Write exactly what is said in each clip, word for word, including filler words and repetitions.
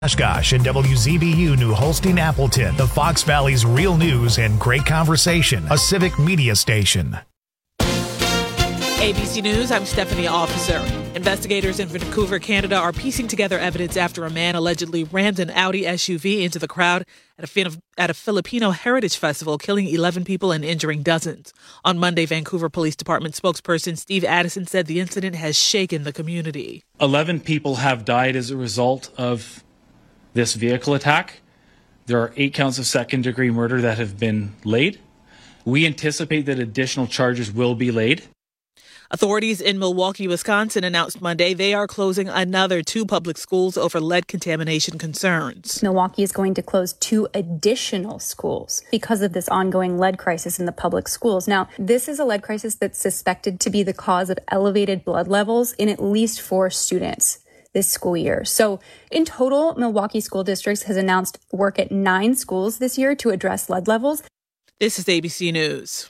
Oshkosh and W Z B U New Holstein Appleton, the Fox Valley's real news and great conversation, a civic media station. A B C News, I'm Stephanie Officer. Investigators in Vancouver, Canada are piecing together evidence after a man allegedly rammed an Audi S U V into the crowd at a, fin- at a Filipino heritage festival, killing eleven people and injuring dozens. On Monday, Vancouver Police Department spokesperson Steve Addison said the incident has shaken the community. eleven people have died as a result of this vehicle attack. There are eight counts of second-degree murder that have been laid. We anticipate that additional charges will be laid. Authorities in Milwaukee, Wisconsin announced Monday they are closing another two public schools over lead contamination concerns. Milwaukee is going to close two additional schools because of this ongoing lead crisis in the public schools. Now, this is a lead crisis that's suspected to be the cause of elevated blood levels in at least four students this school year. So in total, Milwaukee School Districts has announced work at nine schools this year to address lead levels. This is A B C News.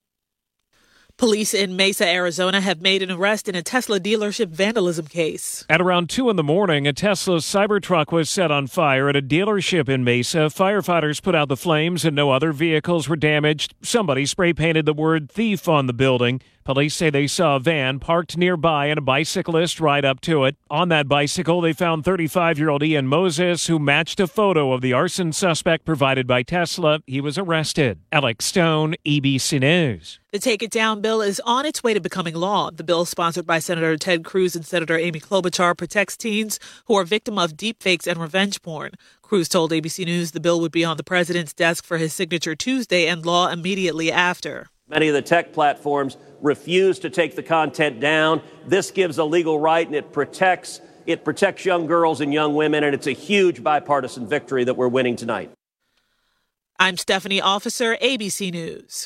Police in Mesa, Arizona have made an arrest in a Tesla dealership vandalism case. At around two in the morning, a Tesla Cybertruck was set on fire at a dealership in Mesa. Firefighters put out the flames and no other vehicles were damaged. Somebody spray painted the word thief on the building. Police say they saw a van parked nearby and a bicyclist ride up to it. On that bicycle, they found thirty-five-year-old Ian Moses, who matched a photo of the arson suspect provided by Tesla. He was arrested. Alex Stone, A B C News. The Take It Down bill is on its way to becoming law. The bill, sponsored by Senator Ted Cruz and Senator Amy Klobuchar, protects teens who are victim of deepfakes and revenge porn. Cruz told A B C News the bill would be on the president's desk for his signature Tuesday and law immediately after. Many of the tech platforms refuse to take the content down. This gives a legal right, and it protects it protects young girls and young women, and it's a huge bipartisan victory that we're winning tonight. I'm Stephanie Officer, A B C News.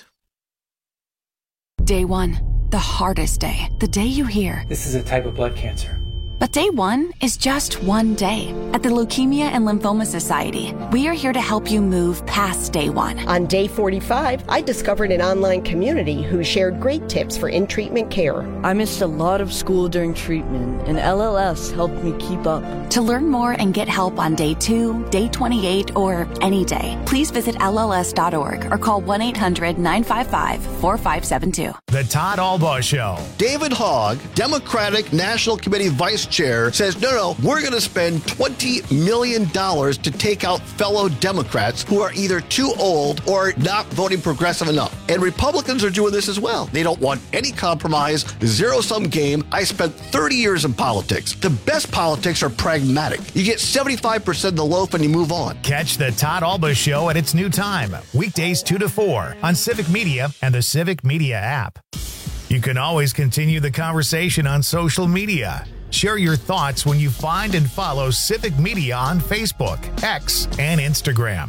Day one, the hardest day, the day you hear, this is a type of blood cancer. But day one is just one day. At the Leukemia and Lymphoma Society, we are here to help you move past day one. On day forty-five, I discovered an online community who shared great tips for in-treatment care. I missed a lot of school during treatment, and L L S helped me keep up. To learn more and get help on day two, day twenty-eight, or any day, please visit L L S dot org or call one eight hundred nine five five four five seven two. The Todd Albaugh Show. David Hogg, Democratic National Committee Vice Chair, says, no, no, we're going to spend twenty million dollars to take out fellow Democrats who are either too old or not voting progressive enough. And Republicans are doing this as well. They don't want any compromise, zero-sum game. I spent thirty years in politics. The best politics are pragmatic. You get seventy-five percent of the loaf and you move on. Catch the Todd Albaugh Show at its new time, weekdays two to four on Civic Media and the Civic Media app. You can always continue the conversation on social media. Share your thoughts when you find and follow Civic Media on Facebook, X, and Instagram.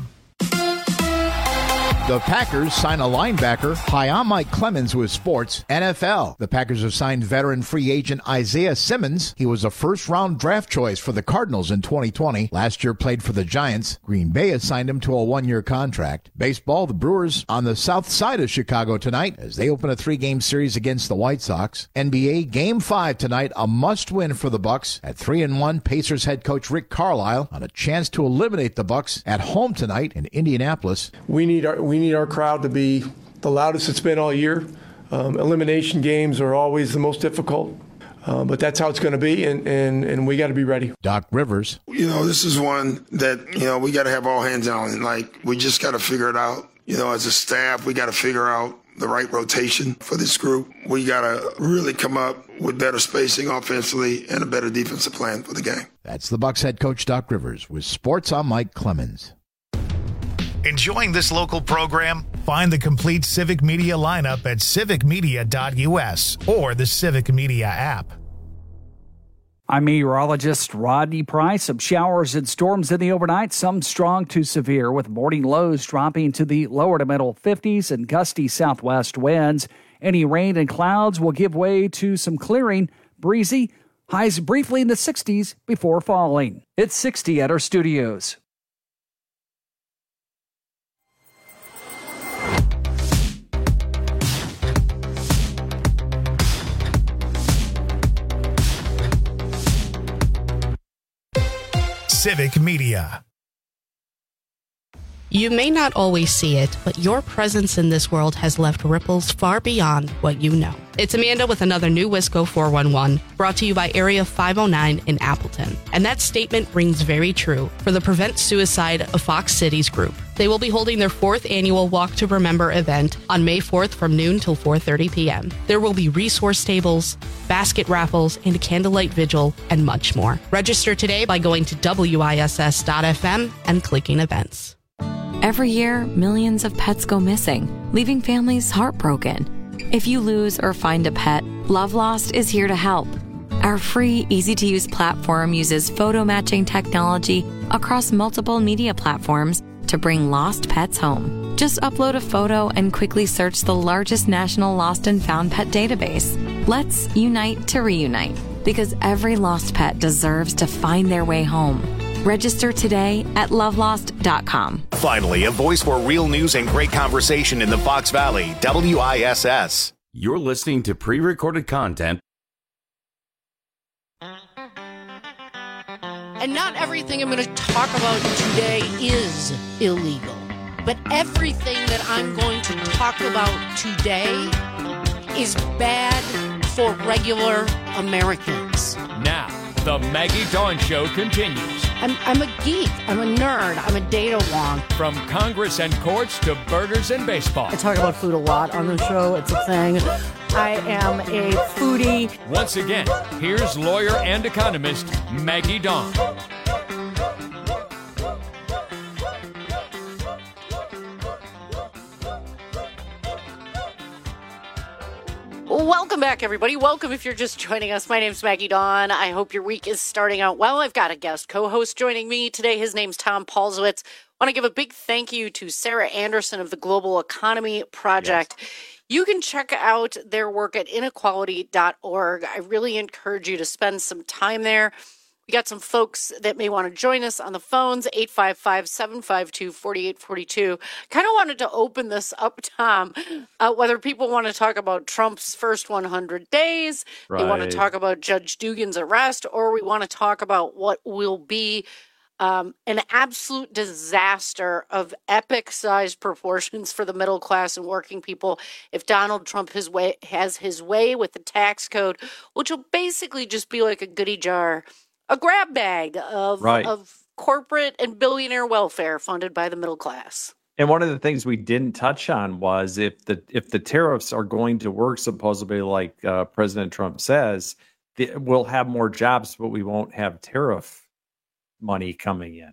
The Packers sign a linebacker. Hi, I'm Mike Clemens with Sports N F L. The Packers have signed veteran free agent Isaiah Simmons. He was a first-round draft choice for the Cardinals in twenty twenty. Last year played for the Giants. Green Bay has signed him to a one-year contract. Baseball, the Brewers on the south side of Chicago tonight as they open a three-game series against the White Sox. N B A Game five tonight, a must-win for the Bucks. At three and one, Pacers head coach Rick Carlisle on a chance to eliminate the Bucks at home tonight in Indianapolis. We need our we need our crowd to be the loudest it's been all year. Um, elimination games are always the most difficult, uh, but that's how it's going to be, and, and, and we got to be ready. Doc Rivers. You know, this is one that, you know, we got to have all hands on. Like, we just got to figure it out. You know, as a staff, we got to figure out the right rotation for this group. We got to really come up with better spacing offensively and a better defensive plan for the game. That's the Bucs head coach, Doc Rivers. With Sports, I'm Mike Clemens. Enjoying this local program? Find the complete Civic Media lineup at civic media dot u s or the Civic Media app. I'm meteorologist Rodney Price. Some showers and storms in the overnight, some strong to severe, with morning lows dropping to the lower to middle fifties and gusty southwest winds. Any rain and clouds will give way to some clearing, breezy, highs briefly in the sixties before falling. It's sixty at our studios. Civic Media. You may not always see it, but your presence in this world has left ripples far beyond what you know. It's Amanda with another new Wisco four one one, brought to you by Area five oh nine in Appleton. And that statement rings very true for the Prevent Suicide of Fox Cities group. They will be holding their fourth annual Walk to Remember event on May fourth from noon till four thirty p.m. There will be resource tables, basket raffles, and a candlelight vigil, and much more. Register today by going to W I S S dot F M and clicking events. Every year, millions of pets go missing, leaving families heartbroken. If you lose or find a pet, Love Lost is here to help. Our free, easy-to-use platform uses photo matching technology across multiple media platforms to bring lost pets home. Just upload a photo and quickly search the largest national lost and found pet database. Let's unite to reunite, because every lost pet deserves to find their way home. Register today at love lost dot com. Finally, a voice for real news and great conversation in the Fox Valley, W I S S. You're listening to pre-recorded content. And not everything I'm going to talk about today is illegal. But everything that I'm going to talk about today is bad for regular Americans. Now, the Maggie Dawn Show continues. I'm, I'm a geek. I'm a nerd. I'm a data wonk. From Congress and courts to burgers and baseball. I talk about food a lot on the show. It's a thing. I am a foodie. Once again, here's lawyer and economist Maggie Dawn. Welcome back, everybody. Welcome if you're just joining us. My name's Maggie Dawn. I hope your week is starting out well. I've got a guest co-host joining me today. His name's Tom Paulsowitz. I want to give a big thank you to Sarah Anderson of the Global Economy Project. Yes. You can check out their work at inequality dot org. I really encourage you to spend some time there. We got some folks that may want to join us on the phones, eight five five, seven five two, four eight four two. Kind of wanted to open this up, Tom, uh, whether people want to talk about Trump's first one hundred days, right. They want to talk about Judge Dugan's arrest, or we want to talk about what will be um, an absolute disaster of epic-sized proportions for the middle class and working people if Donald Trump his way, has his way with the tax code, which will basically just be like a goodie jar, a grab bag of, right. of corporate and billionaire welfare funded by the middle class. And one of the things we didn't touch on was if the if the tariffs are going to work supposedly like uh, President Trump says, the, we'll have more jobs, but we won't have tariff money coming in.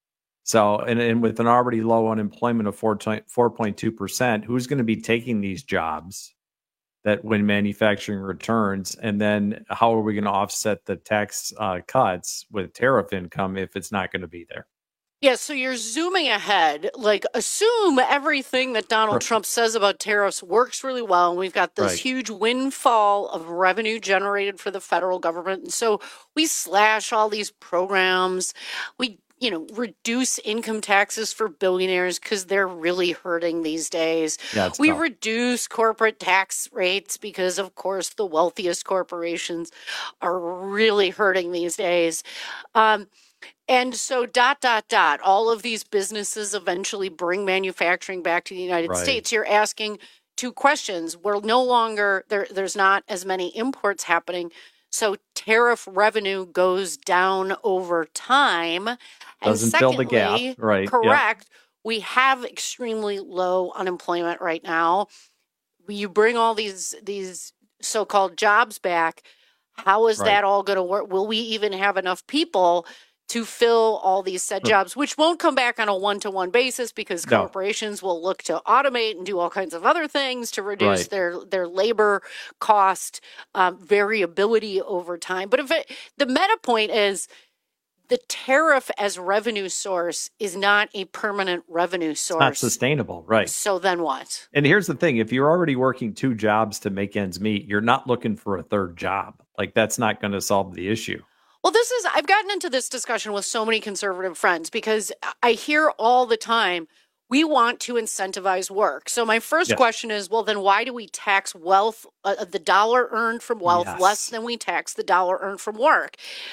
So, and, and with an already low unemployment of four point two percent, who's going to be taking these jobs that when manufacturing returns? And then how are we going to offset the tax uh, cuts with tariff income if it's not going to be there? Yeah, so you're zooming ahead, like assume everything that Donald right. Trump says about tariffs works really well. And we've got this right. huge windfall of revenue generated for the federal government. And so we slash all these programs. We you know, reduce income taxes for billionaires because they're really hurting these days. Yeah, we tough. reduce corporate tax rates because, of course, the wealthiest corporations are really hurting these days. Um, and so dot, dot, dot, all of these businesses eventually bring manufacturing back to the United right. States. You're asking two questions. We're no longer, there. there's not as many imports happening. So tariff revenue goes down over time. Doesn't and secondly, fill the gap, right? Correct. Yep. We have extremely low unemployment right now. You bring all these these so-called jobs back. How is right. that all going to work? Will we even have enough people to fill all these said jobs, which won't come back on a one-to-one basis because no. corporations will look to automate and do all kinds of other things to reduce right. their, their labor cost um, variability over time. But if it, the meta point is the tariff as revenue source is not a permanent revenue source. It's not sustainable, right? So then what? And here's the thing. If you're already working two jobs to make ends meet, you're not looking for a third job. Like that's not going to solve the issue. Well, this is, I've gotten into this discussion with so many conservative friends because I hear all the time, we want to incentivize work. So my first yes. question is, well, then why do we tax wealth, uh, the dollar earned from wealth yes. less than we tax the dollar earned from work?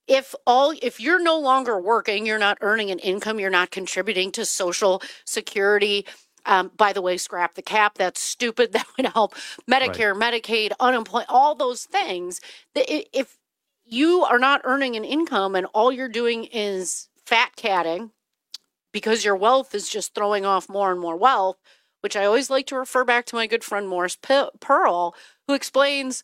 if all if you're no longer working, you're not earning an income, you're not contributing to Social Security. Um, by the way, scrap the cap. That's stupid. That would help Medicare, right. Medicaid, unemployment, all those things. If you are not earning an income and all you're doing is fat catting because your wealth is just throwing off more and more wealth, which I always like to refer back to my good friend Morris Pearl, who explains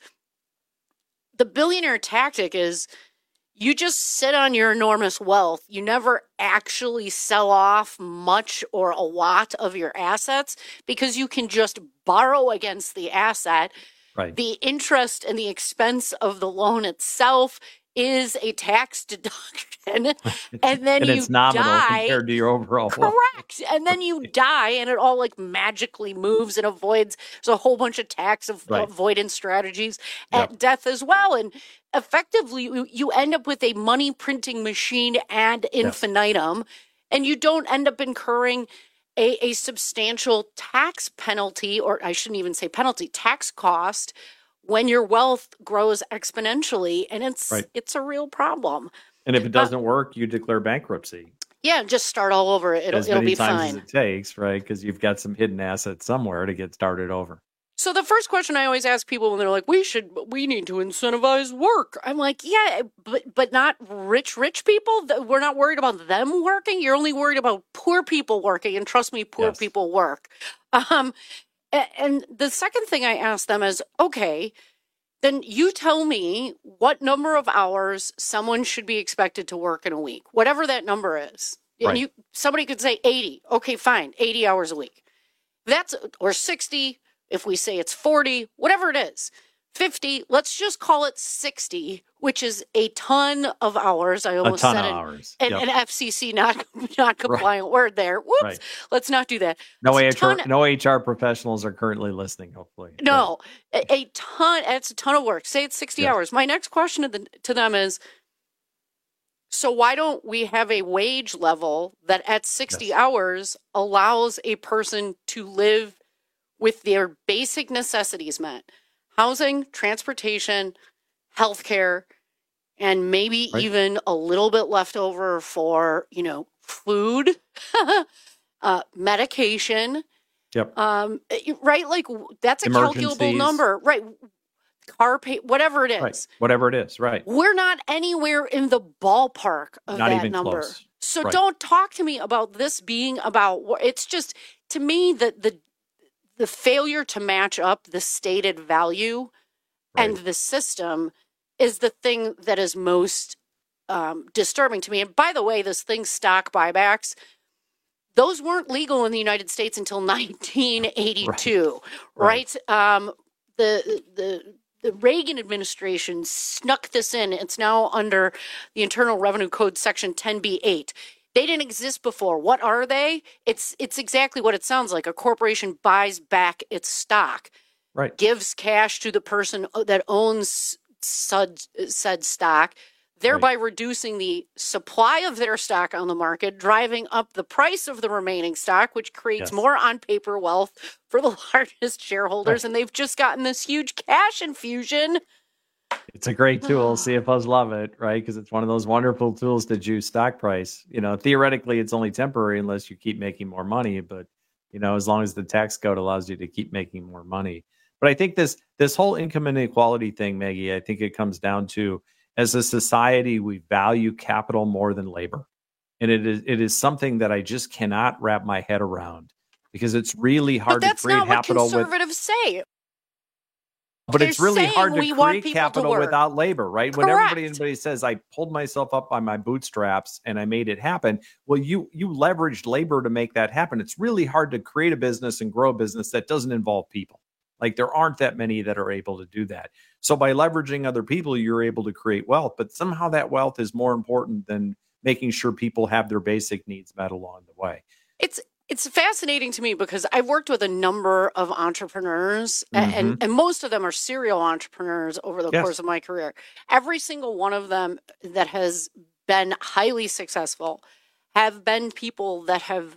the billionaire tactic is you just sit on your enormous wealth. You never actually sell off much or a lot of your assets because you can just borrow against the asset. Right. The interest and the expense of the loan itself is a tax deduction. And then and you it's nominal die. Compared to your overall wealth. Correct. And then you die and it all like magically moves and avoids. There's a whole bunch of tax av- Right. avoidance strategies at Yep. death as well. And effectively, you, you end up with a money printing machine ad infinitum, and you don't end up incurring a, a substantial tax penalty, or I shouldn't even say penalty, tax cost when your wealth grows exponentially. And it's Right. it's a real problem. And if it doesn't work, you declare bankruptcy. Yeah, just start all over. It'll as it'll many be times fine. as it takes, right? Because you've got some hidden assets somewhere to get started over. So the first question I always ask people when they're like, "We should, we need to incentivize work," I'm like, "Yeah, but but not rich, rich people. We're not worried about them working. You're only worried about poor people working, and trust me, poor Yes. people work." Um, a- and the second thing I ask them is, "Okay, then you tell me what number of hours someone should be expected to work in a week, whatever that number is." And Right. you, somebody could say eighty. Okay, fine, eighty hours a week. That's or sixty. If we say it's forty, whatever it is, fifty, let's just call it sixty, which is a ton of hours. I almost ton said of it. hours. An, Yep. an F C C not not compliant word there. Whoops. Right. Let's not do that. No It's a H R, ton- no H R professionals are currently listening, hopefully. No, a, a ton. It's a ton of work. Say it's sixty Yes. hours. My next question to, the, to them is, so why don't we have a wage level that at sixty Yes. hours allows a person to live with their basic necessities met? Housing, transportation, healthcare, and maybe Right. even a little bit left over for, you know, food, uh, medication. Yep. Um, right? Like that's a calculable Emergencies. number, right? Car pay, whatever it is. Right. Whatever it is, right. We're not anywhere in the ballpark of Not that even number. close. So Right. don't talk to me about this being about. It's just to me that the the failure to match up the stated value and the system is the thing that is most um, disturbing to me. And by the way, this thing, stock buybacks, those weren't legal in the United States until nineteen eighty-two, right? Right. Um, the the the Reagan administration snuck this in. It's now under the Internal Revenue Code Section ten B eight. They didn't exist before. What are they? It's it's exactly what it sounds like. A corporation buys back its stock, Right. gives cash to the person that owns said, said stock, thereby reducing the supply of their stock on the market, driving up the price of the remaining stock, which creates Yes. more on-paper wealth for the largest shareholders. Right. And they've just gotten this huge cash infusion. It's a great tool. C F Os love it, right? Because it's one of those wonderful tools to juice stock price. You know, theoretically, it's only temporary unless you keep making more money. But, you know, as long as the tax code allows you to keep making more money. But I think this this whole income inequality thing, Maggie, I think it comes down to, as a society, we value capital more than labor. And it is it is something that I just cannot wrap my head around, because it's really hard But that's to create not what capital with. conservatives say. But They're it's really saying hard to we want create people to capital work. without labor, right? When Correct. everybody anybody says I pulled myself up by my bootstraps and I made it happen, well, you you leveraged labor to make that happen. It's really hard to create a business and grow a business that doesn't involve people. Like there aren't that many that are able to do that. So by leveraging other people, you're able to create wealth. But somehow that wealth is more important than making sure people have their basic needs met along the way. It's it's fascinating to me because I've worked with a number of entrepreneurs, a- Mhm. and, and most of them are serial entrepreneurs over the Yes. course of my career. Every single one of them that has been highly successful have been people that have,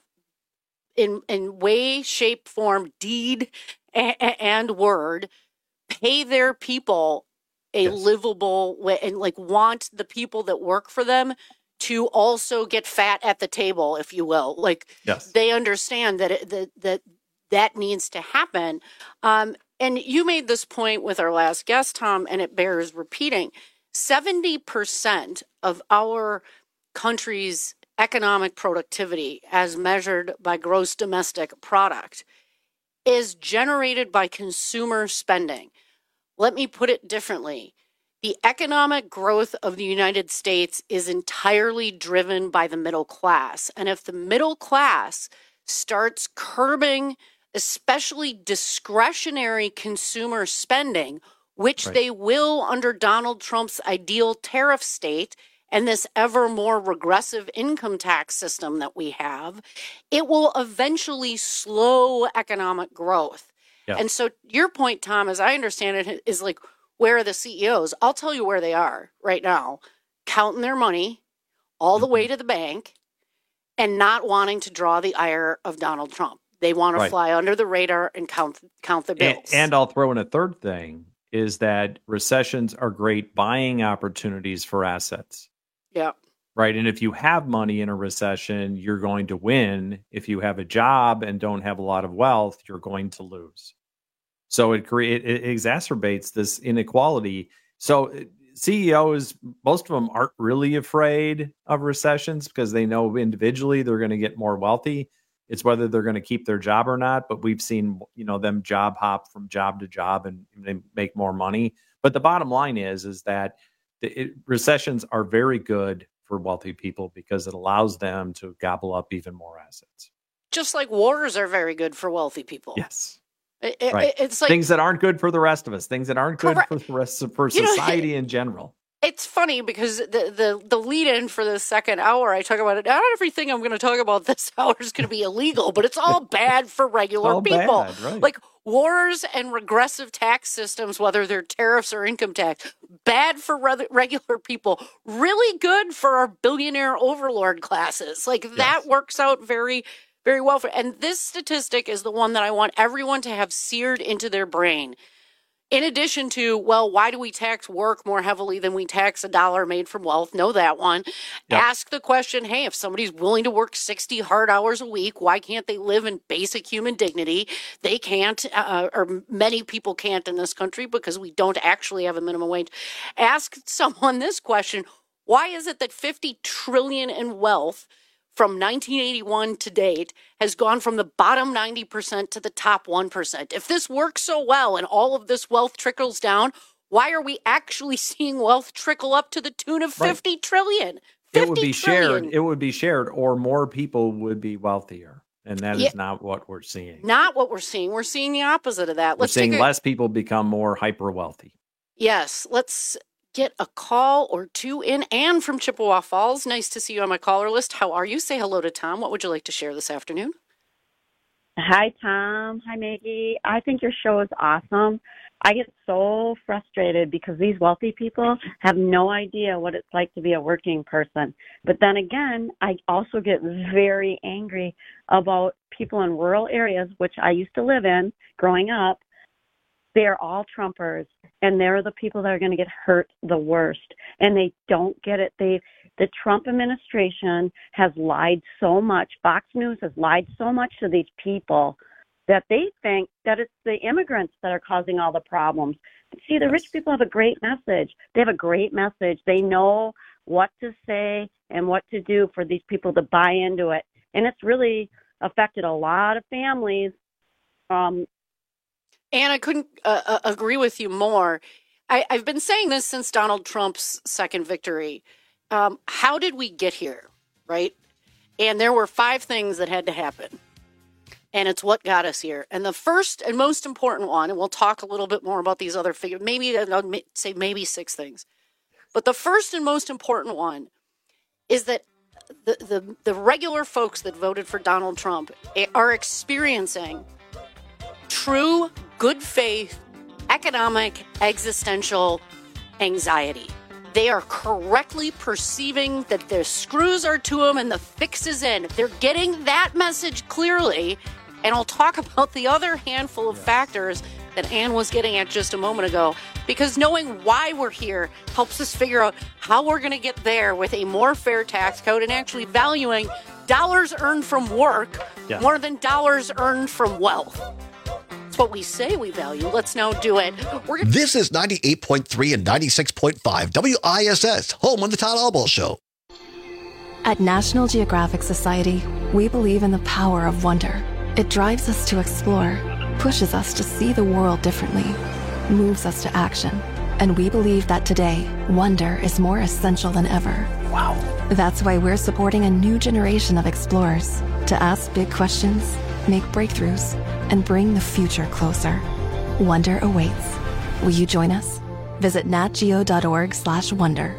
in in way, shape, form, deed, a- a- and word, pay their people a Yes. livable way and like want the people that work for them to also get fat at the table, if you will. Like Yes. they understand that it, that that that needs to happen. Um, and you made this point with our last guest, Tom, and it bears repeating. seventy percent of our country's economic productivity, as measured by gross domestic product, is generated by consumer spending. Let me put it differently. The economic growth of the United States is entirely driven by the middle class. And if the middle class starts curbing, especially discretionary consumer spending, which Right. they will under Donald Trump's ideal tariff state and this ever more regressive income tax system that we have, it will eventually slow economic growth. Yeah. And so your point, Tom, as I understand it, is like, where are the C E Os? I'll tell you where they are right now, counting their money all the way to the bank and not wanting to draw the ire of Donald Trump. They want to Right. fly under the radar and count count the And, bills. and I'll throw in a third thing is that recessions are great buying opportunities for assets. yeah. Right. And if you have money in a recession, you're going to win. If you have a job and don't have a lot of wealth, you're going to lose. So it create it exacerbates this inequality. So uh, C E Os, most of them aren't really afraid of recessions because they know individually they're going to get more wealthy. It's whether they're going to keep their job or not. But we've seen, you know, them job hop from job to job and they make more money. But the bottom line is, is that the, it, recessions are very good for wealthy people because it allows them to gobble up even more assets. Just like wars are very good for wealthy people. Yes. It, it- Right. It's like things that aren't good for the rest of us, things that aren't good Correct. for the rest of for You know, society in general. It's funny because the, the, the lead in for the second hour, I talk about it. Not everything I'm going to talk about this hour is going to be illegal, but it's all bad for regular all people. bad, right. Like wars and regressive tax systems, whether they're tariffs or income tax, bad for re- regular people, really good for our billionaire overlord classes. Like that works out very, very well. For, and this statistic is the one that I want everyone to have seared into their brain. In addition to, well, why do we tax work more heavily than we tax a dollar made from wealth? Know that one. Yep. Ask the question, hey, if somebody's willing to work sixty hard hours a week, why can't they live in basic human dignity? They can't, uh, or many people can't in this country because we don't actually have a minimum wage. Ask someone this question, why is it that fifty trillion dollars in wealth from nineteen eighty-one to date has gone from the bottom ninety percent to the top one percent. If this works so well and all of this wealth trickles down, why are we actually seeing wealth trickle up to the tune of fifty Right. trillion? It would be trillion. shared. It would be shared, or more people would be wealthier, and that is Yeah. not what we're seeing. Not what we're seeing. We're seeing the opposite of that. We're Let's seeing take a, less people become more hyper wealthy. Yes, let's get a call or two in. Anne from Chippewa Falls. Nice to see you on my caller list. How are you? Say hello to Tom. What would you like to share this afternoon? Hi, Tom. Hi, Maggie. I think your show is awesome. I get so frustrated because these wealthy people have no idea what it's like to be a working person. But then again, I also get very angry about people in rural areas, which I used to live in growing up. They're all Trumpers, and they're the people that are going to get hurt the worst. And they don't get it. They, the Trump administration has lied so much. Fox News has lied so much to these people that they think that it's the immigrants that are causing all the problems. See, the rich people have a great message. They have a great message. They know what to say and what to do for these people to buy into it. And it's really affected a lot of families. Um, And I couldn't uh, uh, agree with you more. I, I've been saying this since Donald Trump's second victory. Um, how did we get here, right? And there were five things that had to happen. And it's what got us here. And the first and most important one, and we'll talk a little bit more about these other figures, maybe I'll say maybe six things. But the first and most important one is that the, the, the regular folks that voted for Donald Trump are experiencing true good faith, economic, existential anxiety. They are correctly perceiving that their screws are to them and the fix is in. They're getting that message clearly. And I'll talk about the other handful of factors that Ann was getting at just a moment ago, because knowing why we're here helps us figure out how we're going to get there with a more fair tax code and actually valuing dollars earned from work yeah. more than dollars earned from wealth. It's what we say we value. Let's now do it. We're gonna- this is ninety-eight point three and ninety-six point five W I S S, home of the Todd Albaugh Show. At National Geographic Society, we believe in the power of wonder. It drives us to explore, pushes us to see the world differently, moves us to action. And we believe that today, wonder is more essential than ever. Wow. That's why we're supporting a new generation of explorers to ask big questions, make breakthroughs, and bring the future closer. Wonder awaits. Will you join us? Visit natgeo.org slash wonder.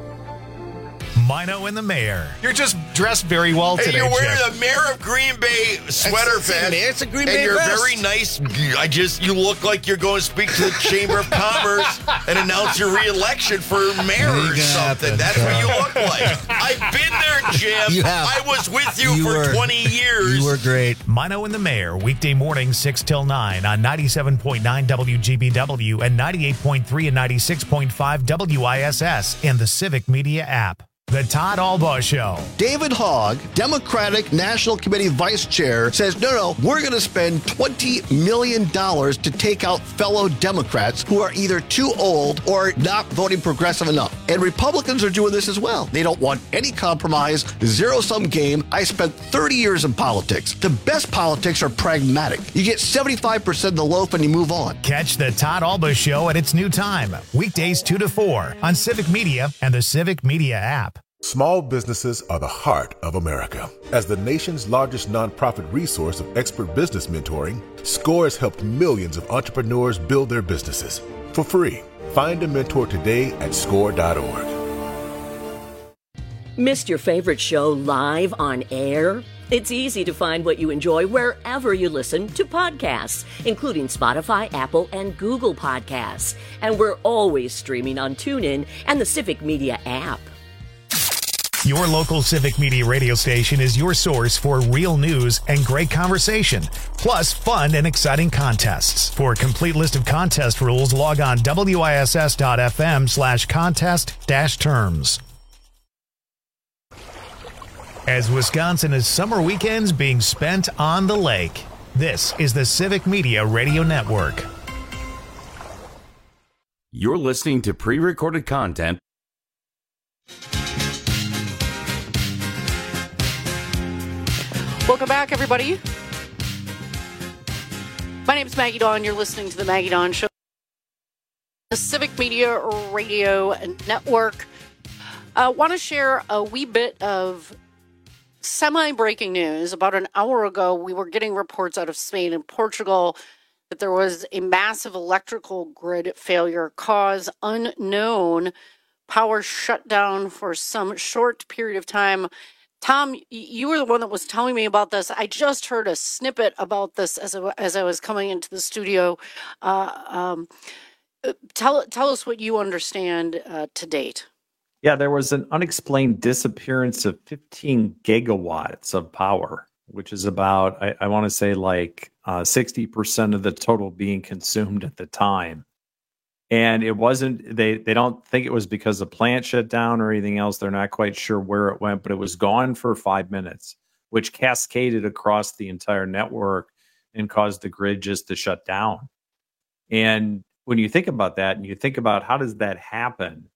Mino and the mayor. You're just dressed very well today, Hey, you're wearing Chip. the Mayor of Green Bay sweater It's- it's a- vest. it's a Green and Bay you're vest. very nice. I just, you look like you're going to speak to the Chamber of Commerce and announce your re-election for mayor or Make it something. happen, That's Tom. what you look like. I've been there, Jim. You have. I was with you, You for were- twenty years. You were great. Mino and the mayor, weekday mornings six till nine on ninety-seven point nine W G B W and ninety-eight point three and ninety-six point five W I S S and the Civic Media app. The Todd Albaugh Show. David Hogg, Democratic National Committee Vice Chair, says, no, no, we're going to spend twenty million dollars to take out fellow Democrats who are either too old or not voting progressive enough. And Republicans are doing this as well. They don't want any compromise, zero-sum game. I spent thirty years in politics. The best politics are pragmatic. You get seventy-five percent of the loaf and you move on. Catch the Todd Albaugh Show at its new time, weekdays two to four on Civic Media and the Civic Media app. Small businesses are the heart of America. As the nation's largest nonprofit resource of expert business mentoring, SCORE has helped millions of entrepreneurs build their businesses for free. Find a mentor today at score dot org. Missed your favorite show live on air? It's easy to find what you enjoy wherever you listen to podcasts, including Spotify, Apple, and Google Podcasts. And we're always streaming on TuneIn and the Civic Media app. Your local Civic Media radio station is your source for real news and great conversation, plus fun and exciting contests. For a complete list of contest rules, log on W I S S dot F M slash contest dash terms. As Wisconsin is summer weekends being spent on the lake, this is the Civic Media Radio Network. You're listening to pre-recorded content. Welcome back, everybody. My name is Maggie Dawn. You're listening to the Maggie Dawn Show, the Civic Media Radio Network. I uh, want to share a wee bit of semi-breaking news. About an hour ago, we were getting reports out of Spain and Portugal that there was a massive electrical grid failure, cause unknown, power shut down for some short period of time. Tom, you were the one that was telling me about this. I just heard a snippet about this as I, as I was coming into the studio. Uh, um, tell tell us what you understand uh, to date. Yeah, there was an unexplained disappearance of fifteen gigawatts of power, which is about, I, I want to say, like uh, sixty percent of the total being consumed at the time. And it wasn't, they, they don't think it was because the plant shut down or anything else. They're not quite sure where it went, but it was gone for five minutes, which cascaded across the entire network and caused the grid just to shut down. And when you think about that and you think about how does that happen,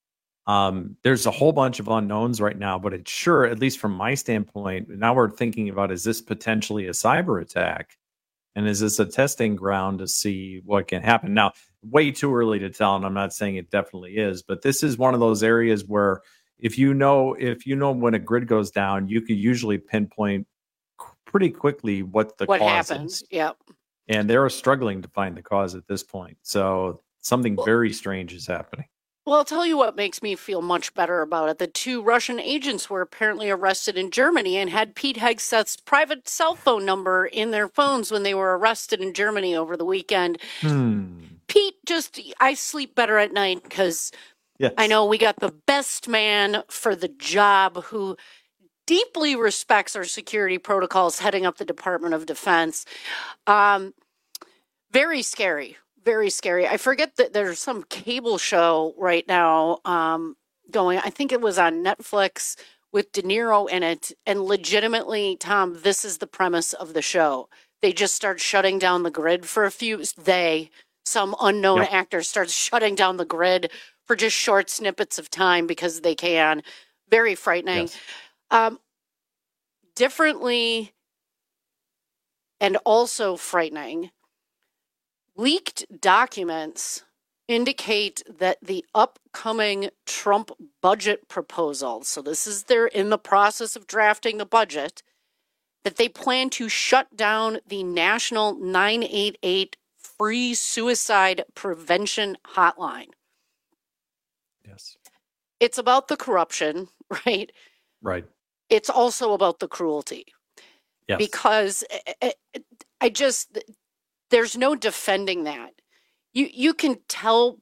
um, there's a whole bunch of unknowns right now, but it's sure, at least from my standpoint, now we're thinking about, is this potentially a cyber attack? And is this a testing ground to see what can happen? Now, way too early to tell, and I'm not saying it definitely is, but this is one of those areas where if you know if you know when a grid goes down, you could usually pinpoint pretty quickly what the what cause happens. is. Yep. And they're struggling to find the cause at this point. So something Well, very strange is happening. Well, I'll tell you what makes me feel much better about it. The two Russian agents were apparently arrested in Germany and had Pete Hegseth's private cell phone number in their phones when they were arrested in Germany over the weekend. Hmm. Pete, just, I sleep better at night because Yes. I know we got the best man for the job who deeply respects our security protocols heading up the Department of Defense. Um, very scary. very scary. I forget that there's some cable show right now um, going. I think it was on Netflix with De Niro in it. And legitimately, Tom, this is the premise of the show. They just start shutting down the grid for a few. They, some unknown yep. actor, starts shutting down the grid for just short snippets of time because they can. Very frightening. Yes. Um, differently and also frightening, leaked documents indicate that the upcoming Trump budget proposal, so this is they're in the process of drafting the budget, that they plan to shut down the National nine eight eight free suicide prevention hotline. Yes. It's about the corruption, right? Right. It's also about the cruelty. Yes. Because I, I just, there's no defending that. You you can tell,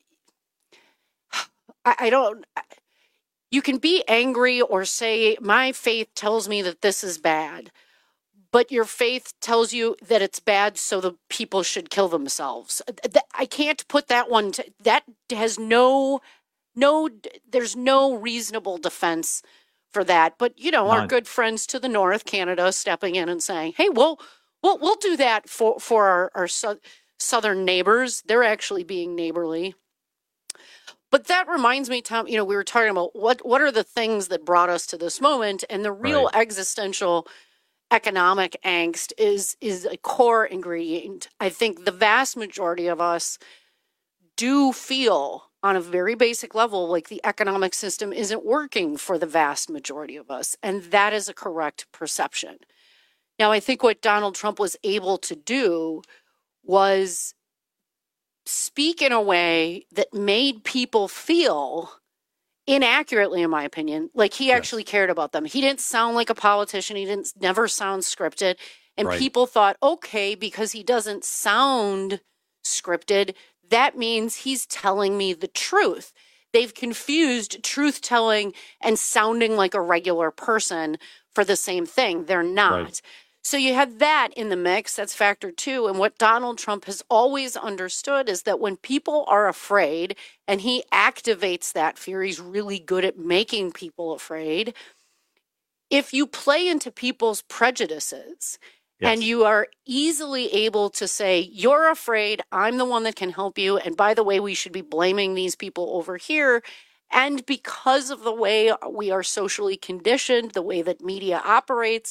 I, I don't, you can be angry or say, my faith tells me that this is bad, but your faith tells you that it's bad, so the people should kill themselves. I can't put that one, to, that has no, no, there's no reasonable defense for that. But, you know, None. Our good friends to the north, Canada, stepping in and saying, hey, we'll, we'll, we'll do that for, for our, our so, southern neighbors. They're actually being neighborly. But that reminds me, Tom, you know, we were talking about what, what are the things that brought us to this moment, and the real right. existential economic angst is, is a core ingredient. I think the vast majority of us do feel on a very basic level like the economic system isn't working for the vast majority of us. And that is a correct perception. Now, I think what Donald Trump was able to do was speak in a way that made people feel inaccurately, in my opinion, like he actually yes. cared about them. He didn't sound like a politician. He didn't never sound scripted. And right. people thought, okay, because he doesn't sound scripted, that means he's telling me the truth. They've confused truth-telling and sounding like a regular person for the same thing. They're not. Right. So you had that in the mix. That's factor two. And what Donald Trump has always understood is that when people are afraid, and he activates that fear, he's really good at making people afraid. If you play into people's prejudices, yes. and you are easily able to say, you're afraid, I'm the one that can help you. And by the way, we should be blaming these people over here. And because of the way we are socially conditioned, the way that media operates,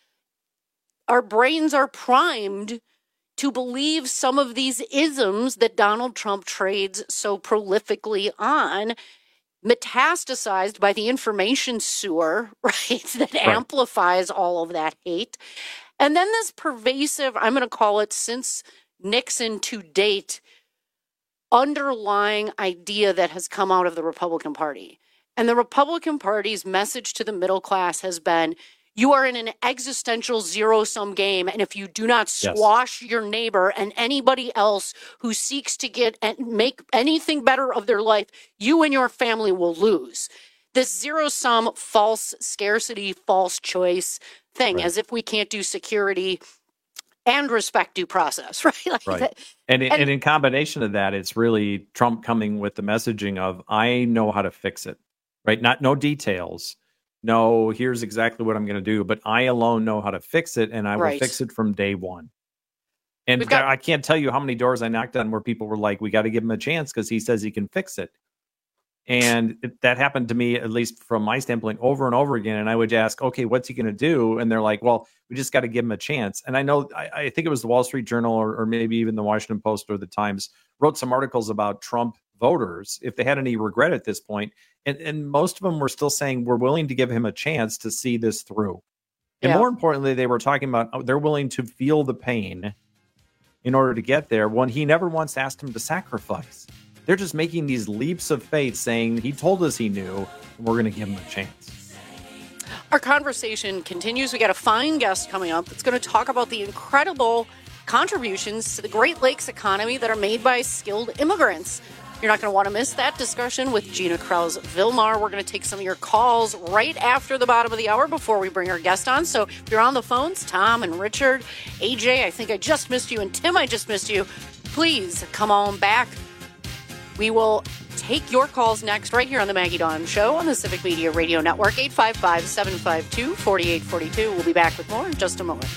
our brains are primed to believe some of these isms that Donald Trump trades so prolifically on, metastasized by the information sewer, right, that right. amplifies all of that hate. And then this pervasive, I'm going to call it since Nixon to date, underlying idea that has come out of the Republican Party. And the Republican Party's message to the middle class has been, you are in an existential zero-sum game, and if you do not squash yes. your neighbor and anybody else who seeks to get and make anything better of their life, you and your family will lose. This zero-sum, false scarcity, false choice thing, right. as if we can't do security and respect due process, right? Like right. that, and, in, and, and in combination of that, it's really Trump coming with the messaging of, I know how to fix it, right? Not no details. No, here's exactly what I'm going to do, but I alone know how to fix it, and I right. will fix it from day one. And got, I can't tell you how many doors I knocked on where people were like, we got to give him a chance because he says he can fix it. And it, that happened to me, at least from my standpoint, over and over again. And I would ask, okay, what's he going to do? And they're like, well, we just got to give him a chance. And I know, I, I think it was the Wall Street Journal or, or maybe even the Washington Post or the Times wrote some articles about Trump voters, if they had any regret at this point. And, and most of them were still saying, we're willing to give him a chance to see this through. And yeah. more importantly, they were talking about, oh, they're willing to feel the pain in order to get there when he never once asked him to sacrifice. They're just making these leaps of faith saying he told us he knew, and we're going to give him a chance. Our conversation continues. We got a fine guest coming up that's going to talk about the incredible contributions to the Great Lakes economy that are made by skilled immigrants. You're not going to want to miss that discussion with Gina Krause-Vilmar. We're going to take some of your calls right after the bottom of the hour before we bring our guest on. So if you're on the phones, Tom and Richard, A J, I think I just missed you, and Tim, I just missed you. please come on back. We will take your calls next right here on the Maggie Dawn Show on the Civic Media Radio Network. eight five five, seven five two, four eight four two. We'll be back with more in just a moment.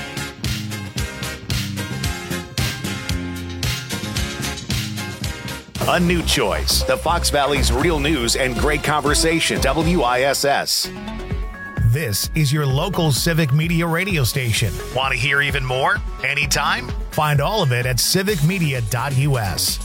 A new choice. The Fox Valley's real news and great conversation. W I S S. This is your local Civic Media radio station. Want to hear even more? Anytime? Find all of it at civic media dot U S.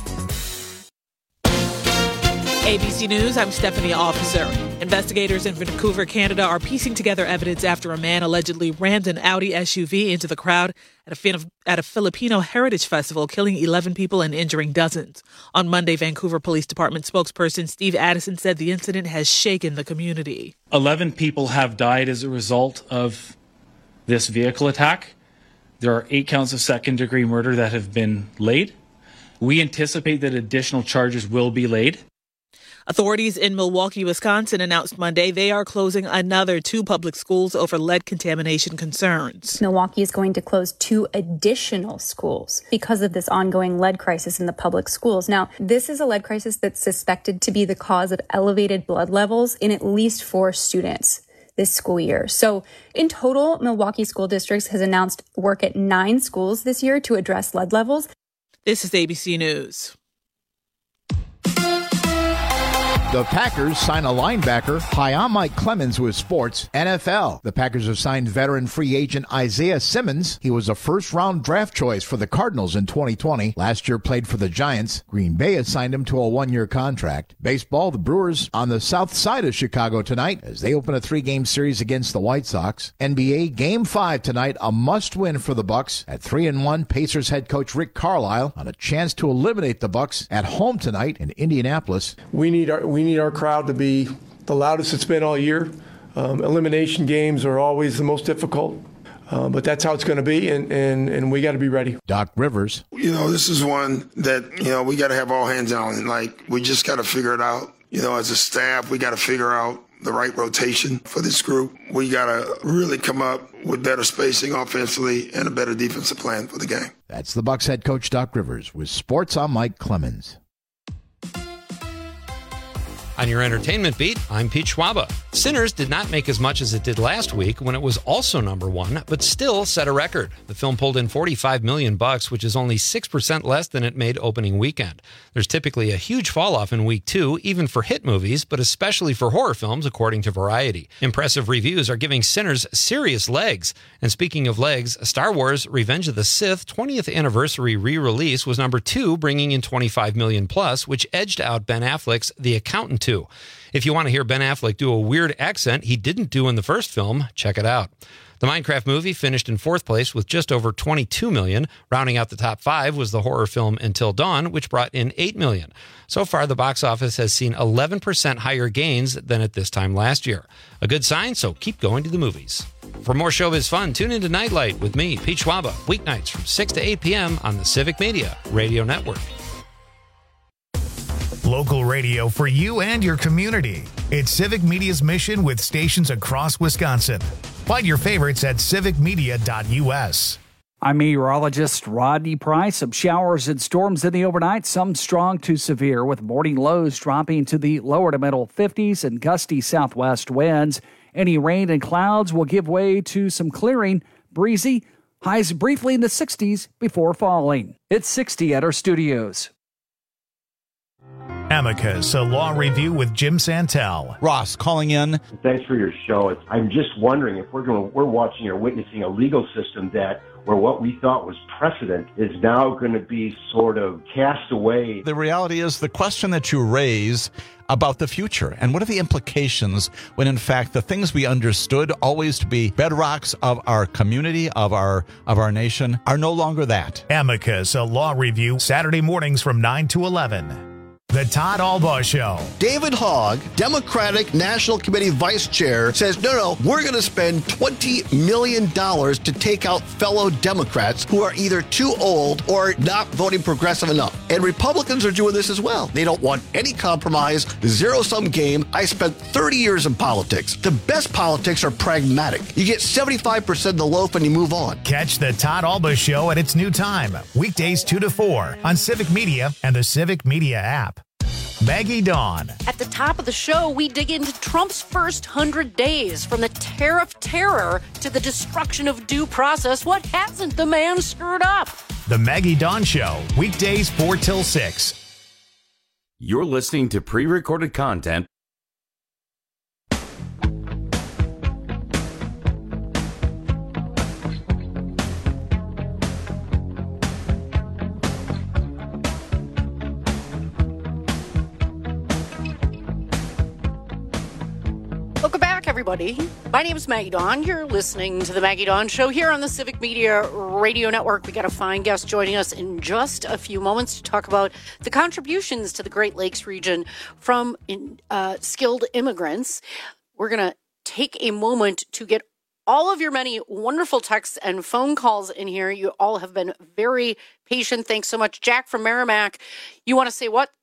A B C News, I'm Stephanie Officer. Investigators in Vancouver, Canada are piecing together evidence after a man allegedly rammed an Audi S U V into the crowd at a, fin- at a Filipino heritage festival, killing eleven people and injuring dozens. On Monday, Vancouver Police Department spokesperson Steve Addison said the incident has shaken the community. eleven people have died as a result of this vehicle attack. There are eight counts of second-degree murder that have been laid. We anticipate that additional charges will be laid. Authorities in Milwaukee, Wisconsin announced Monday they are closing another two public schools over lead contamination concerns. Milwaukee is going to close two additional schools because of this ongoing lead crisis in the public schools. Now, this is a lead crisis that's suspected to be the cause of elevated blood levels in at least four students this school year. So in total, Milwaukee School Districts has announced work at nine schools this year to address lead levels. This is A B C News. The Packers sign a linebacker. Hi, I'm Mike Clemens with Sports N F L. The Packers have signed veteran free agent Isaiah Simmons. He was a first-round draft choice for the Cardinals in twenty twenty. Last year played for the Giants. Green Bay has signed him to a one-year contract. Baseball, the Brewers on the south side of Chicago tonight as they open a three-game series against the White Sox. N B A Game five tonight, a must-win for the Bucks. At three and one, Pacers head coach Rick Carlisle on a chance to eliminate the Bucks at home tonight in Indianapolis. We need our we need our crowd to be the loudest it's been all year. Um, elimination games are always the most difficult, uh, but that's how it's going to be, and, and, and we got to be ready. Doc Rivers. You know, this is one that, you know, we got to have all hands on. Like, we just got to figure it out. You know, as a staff, we got to figure out the right rotation for this group. We got to really come up with better spacing offensively and a better defensive plan for the game. That's the Bucks head coach, Doc Rivers. With Sports, I'm Mike Clemens. On your entertainment beat, I'm Pete Schwaba. Sinners did not make as much as it did last week when it was also number one, but still set a record. The film pulled in forty-five million bucks, which is only six percent less than it made opening weekend. There's typically a huge fall off in week two, even for hit movies, but especially for horror films, according to Variety. Impressive reviews are giving Sinners serious legs. And speaking of legs, Star Wars Revenge of the Sith twentieth anniversary re-release was number two, bringing in twenty-five million plus, which edged out Ben Affleck's The Accountant two. If you want to hear Ben Affleck do a weird accent he didn't do in the first film, check it out. The Minecraft movie finished in fourth place with just over twenty-two million. Rounding out the top five was the horror film Until Dawn, which brought in eight million. So far, the box office has seen eleven percent higher gains than at this time last year. A good sign, so keep going to the movies. For more showbiz fun, tune into Nightlight with me, Pete Schwaba, weeknights from six to eight p.m. on the Civic Media Radio Network. Local radio for you and your community. It's Civic Media's mission with stations across Wisconsin. Find your favorites at civic media dot U S. I'm meteorologist Rodney Price. Some showers and storms in the overnight, some strong to severe, with morning lows dropping to the lower to middle fifties and gusty southwest winds. Any rain and clouds will give way to some clearing, breezy, highs briefly in the sixties before falling. It's sixty at our studios. Amicus, a law review with Jim Santel. Ross calling in. Thanks for your show. It's, I'm just wondering if we're going, we're watching or witnessing a legal system that where what we thought was precedent is now going to be sort of cast away. The reality is the question that you raise about the future and what are the implications when in fact the things we understood always to be bedrocks of our community, of our of our nation, are no longer that. Amicus, a law review, Saturday mornings from nine to eleven. The Todd Albaugh Show. David Hogg, Democratic National Committee Vice Chair, says, no, no, we're going to spend twenty million dollars to take out fellow Democrats who are either too old or not voting progressive enough. And Republicans are doing this as well. They don't want any compromise, zero-sum game. I spent thirty years in politics. The best politics are pragmatic. You get seventy-five percent of the loaf and you move on. Catch the Todd Albaugh Show at its new time, weekdays two to four on Civic Media and the Civic Media app. Maggie Dawn. At the top of the show, we dig into Trump's first hundred days, from the tariff terror to the destruction of due process. What hasn't the man screwed up? The Maggie Dawn Show, weekdays four till six. You're listening to pre-recorded content. Welcome back, everybody. My name is Maggie Dawn. You're listening to the Maggie Dawn Show here on the Civic Media Radio Network. We got a fine guest joining us in just a few moments to talk about the contributions to the Great Lakes region from uh, skilled immigrants. We're going to take a moment to get all of your many wonderful texts and phone calls in here. You all have been very patient. Thanks so much. Jack from Merrimack, you want to say what?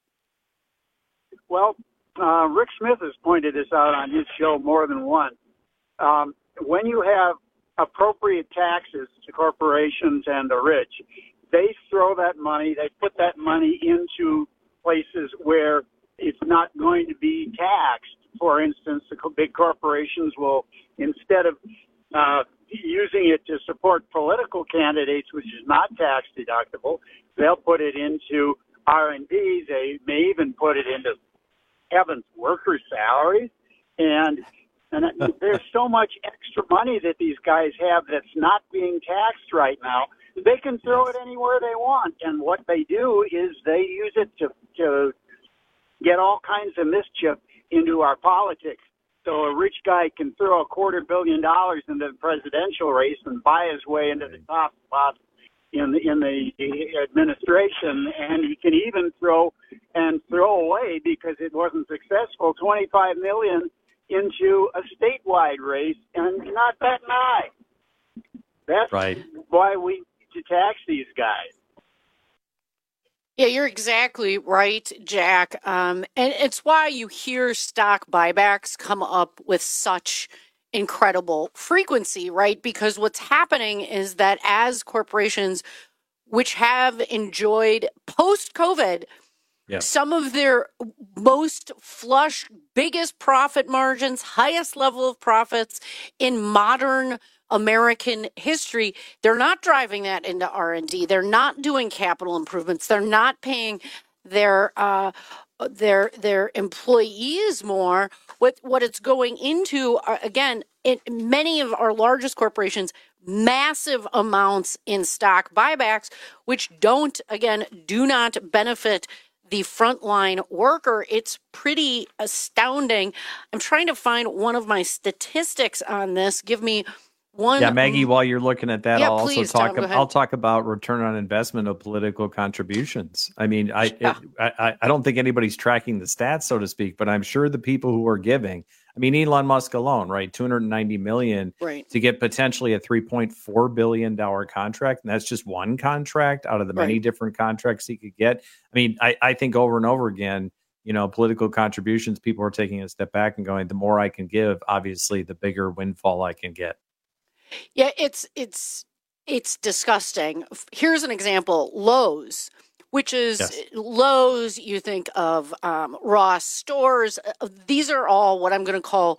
Well, Uh, Rick Smith has pointed this out on his show more than once. Um, when you have appropriate taxes to corporations and the rich, they throw that money, they put that money into places where it's not going to be taxed. For instance, the big corporations will, instead of uh, using it to support political candidates, which is not tax deductible, they'll put it into R and D. They may even put it into heavens, workers' salaries, and and there's so much extra money that these guys have that's not being taxed right now. They can throw it anywhere they want, and what they do is they use it to to get all kinds of mischief into our politics. So a rich guy can throw a quarter billion dollars into the presidential race and buy his way into the top spot in the, in the administration, and he can even throw and throw away, because it wasn't successful, twenty-five million dollars into a statewide race and not that high. That's right. Why we need to tax these guys. Yeah, you're exactly right, Jack. Um, and it's why you hear stock buybacks come up with such incredible frequency, right? Because what's happening is that as corporations, which have enjoyed post-COVID, yes, some of their most flush, biggest profit margins, highest level of profits in modern American history, they're not driving that into R and D. They're not doing capital improvements. They're not paying their uh, their their employees more. What what it's going into, are, again, in many of our largest corporations, massive amounts in stock buybacks, which don't, again, do not benefit the frontline worker. It's pretty astounding. I'm trying to find one of my statistics on this. Give me one. Yeah, Maggie, while you're looking at that, yeah, I'll please, also talk. Tom, I'll talk about return on investment of political contributions. I mean, I, yeah. it, I I don't think anybody's tracking the stats, so to speak, but I'm sure the people who are giving. I mean, Elon Musk alone, right? two hundred ninety million dollars right. to get potentially a three point four billion dollars contract. And that's just one contract out of the many right. different contracts he could get. I mean, I, I think over and over again, you know, political contributions, people are taking a step back and going, the more I can give, obviously, the bigger windfall I can get. Yeah, it's it's it's disgusting. Here's an example. Lowe's, which is yes. Lowe's, you think of um, Ross Stores. These are all what I'm going to call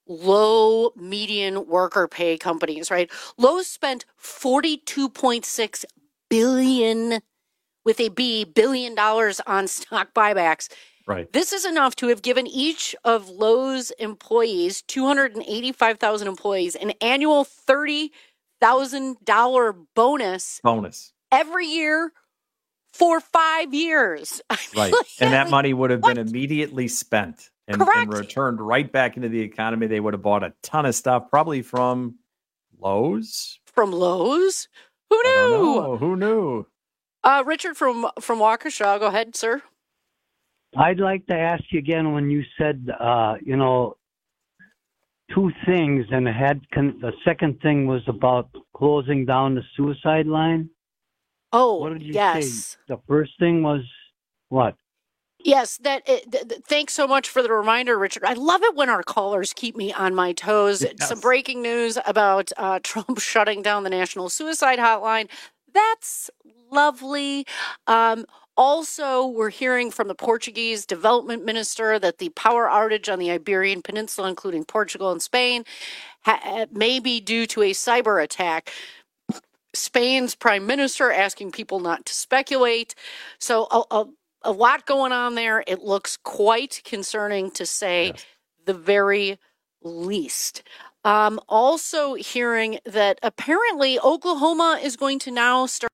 low median worker pay companies, right? Lowe's spent forty-two point six billion with a B billion dollars on stock buybacks. Right. This is enough to have given each of Lowe's employees, two hundred eighty-five thousand employees, an annual thirty thousand dollars bonus. Bonus. Every year for five years. Right. And that money would have what? been immediately spent and, and returned right back into the economy. They would have bought a ton of stuff, probably from Lowe's. From Lowe's? Who knew? Who knew? Uh, Richard from, from Waukesha. Go ahead, sir. I'd like to ask you again when you said, uh, you know, two things, and it had con- the second thing was about closing down the suicide line. Oh, what did you yes. say? The first thing was what? Yes, that. It, th- th- thanks so much for the reminder, Richard. I love it when our callers keep me on my toes. Yes. Some breaking news about uh, Trump shutting down the National Suicide Hotline. That's lovely. Um, also, we're hearing from the Portuguese development minister that the power outage on the Iberian Peninsula, including Portugal and Spain, ha- may be due to a cyber attack. Spain's prime minister asking people not to speculate. So a, a, a lot going on there. It looks quite concerning, to say yes. the very least. Um, also hearing that apparently Oklahoma is going to now start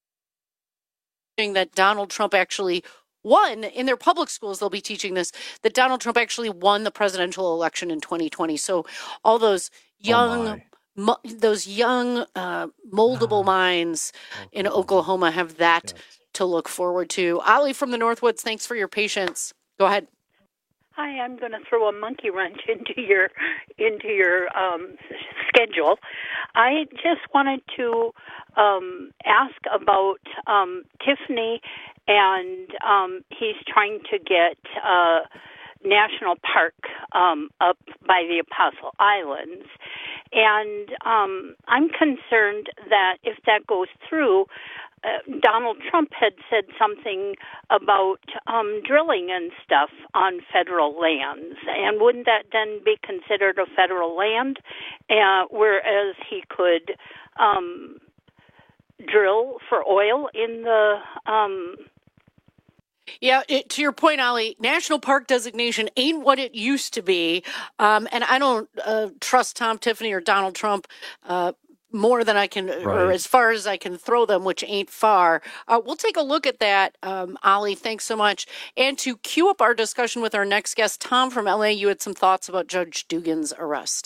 that Donald Trump actually won in their public schools. They'll be teaching this, that Donald Trump actually won the presidential election in twenty twenty. So all those young... Oh Mo- those young, uh, moldable oh, minds Oklahoma. in Oklahoma have that yes. to look forward to. Ali from the Northwoods, thanks for your patience. Go ahead. Hi, I'm going to throw a monkey wrench into your into your um, schedule. I just wanted to um, ask about um, Tiffany, and um, he's trying to get uh, National Park um, up by the Apostle Islands. And um, I'm concerned that if that goes through, uh, Donald Trump had said something about um, drilling and stuff on federal lands. And wouldn't that then be considered a federal land? Uh, whereas he could um, drill for oil in the... Um, Yeah, it, to your point, Ali, national park designation ain't what it used to be. Um, and I don't uh, trust Tom Tiffany or Donald Trump uh, more than I can, right. or as far as I can throw them, which ain't far. Uh, we'll take a look at that, um, Ali. Thanks so much. And to cue up our discussion with our next guest, Tom from L A, you had some thoughts about Judge Dugan's arrest.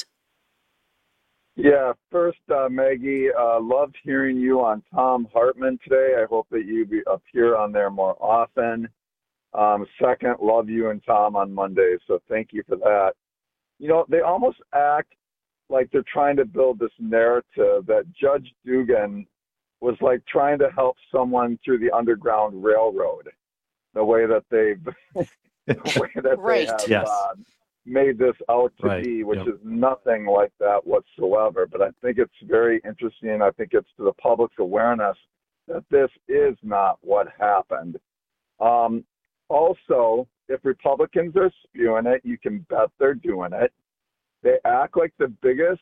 Yeah, first, uh, Maggie, uh, loved hearing you on Thom Hartmann today. I hope that you be, appear on there more often. Um, second, love you and Tom on Monday, so thank you for that. You know, they almost act like they're trying to build this narrative that Judge Dugan was like trying to help someone through the Underground Railroad, the way that they've, the way that right. they have yes. uh, made this out to right. be, which yep. is nothing like that whatsoever. But I think it's very interesting. I think it's to the public's awareness that this is not what happened. Um, also, if Republicans are spewing it, you can bet they're doing it. They act like the biggest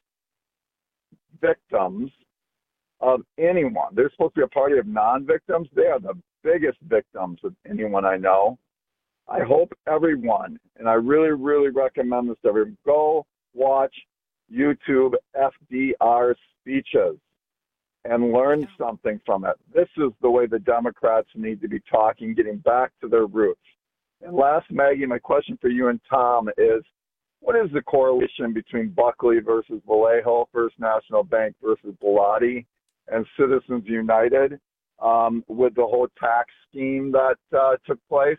victims of anyone. They're supposed to be a party of non-victims. They are the biggest victims of anyone I know. I hope everyone, and I really, really recommend this to everyone, go watch YouTube F D R speeches and learn something from it. This is the way the Democrats need to be talking, getting back to their roots. And last, Maggie, my question for you and Tom is, what is the correlation between Buckley versus Vallejo, First National Bank versus Bilotti, and Citizens United um, with the whole tax scheme that uh, took place?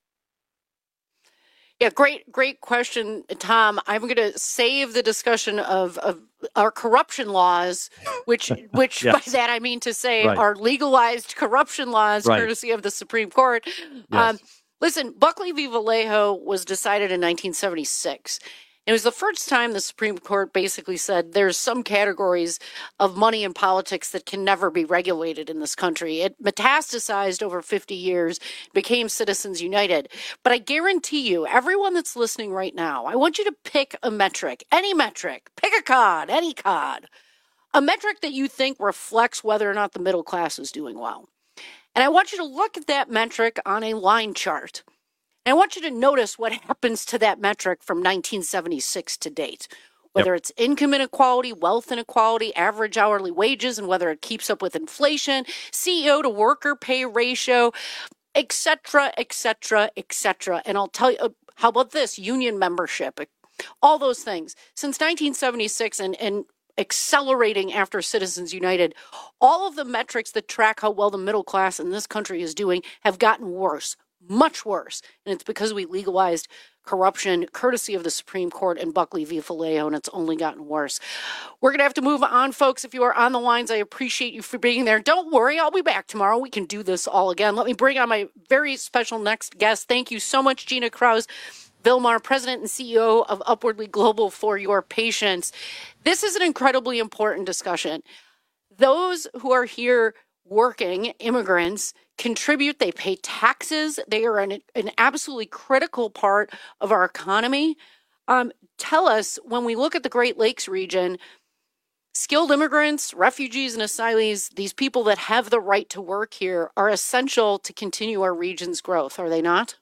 Yeah, great, great question, Tom. I'm going to save the discussion of, of our corruption laws, which, which yes. by that I mean to say right. are legalized corruption laws, right. courtesy of the Supreme Court. Yes. Um, listen, Buckley v. Vallejo was decided in nineteen seventy-six. It was the first time the Supreme Court basically said there's some categories of money in politics that can never be regulated in this country. It metastasized over fifty years, became Citizens United. But I guarantee you, everyone that's listening right now, I want you to pick a metric, any metric, pick a cod, any cod, a metric that you think reflects whether or not the middle class is doing well. And I want you to look at that metric on a line chart. And I want you to notice what happens to that metric from nineteen seventy-six to date, whether yep. it's income inequality, wealth inequality, average hourly wages, and whether it keeps up with inflation, C E O to worker pay ratio, et cetera, et cetera, et cetera. And I'll tell you, uh, how about this? Union membership, all those things. Since nineteen seventy-six and, and accelerating after Citizens United, all of the metrics that track how well the middle class in this country is doing have gotten worse. much worse. And it's because we legalized corruption courtesy of the Supreme Court and Buckley v. Vallejo, and it's only gotten worse. We're going to have to move on, folks. If you are on the lines, I appreciate you for being there. Don't worry, I'll be back tomorrow. We can do this all again. Let me bring on my very special next guest. Thank you so much, Gina Krause Vilmar, President and C E O of Upwardly Global, for your patience. This is an incredibly important discussion. Those who are here working, immigrants, contribute, they pay taxes, they are an, an absolutely critical part of our economy. Um, tell us, when we look at the Great Lakes region, skilled immigrants, refugees, and asylees, these people that have the right to work here, are essential to continue our region's growth, are they not?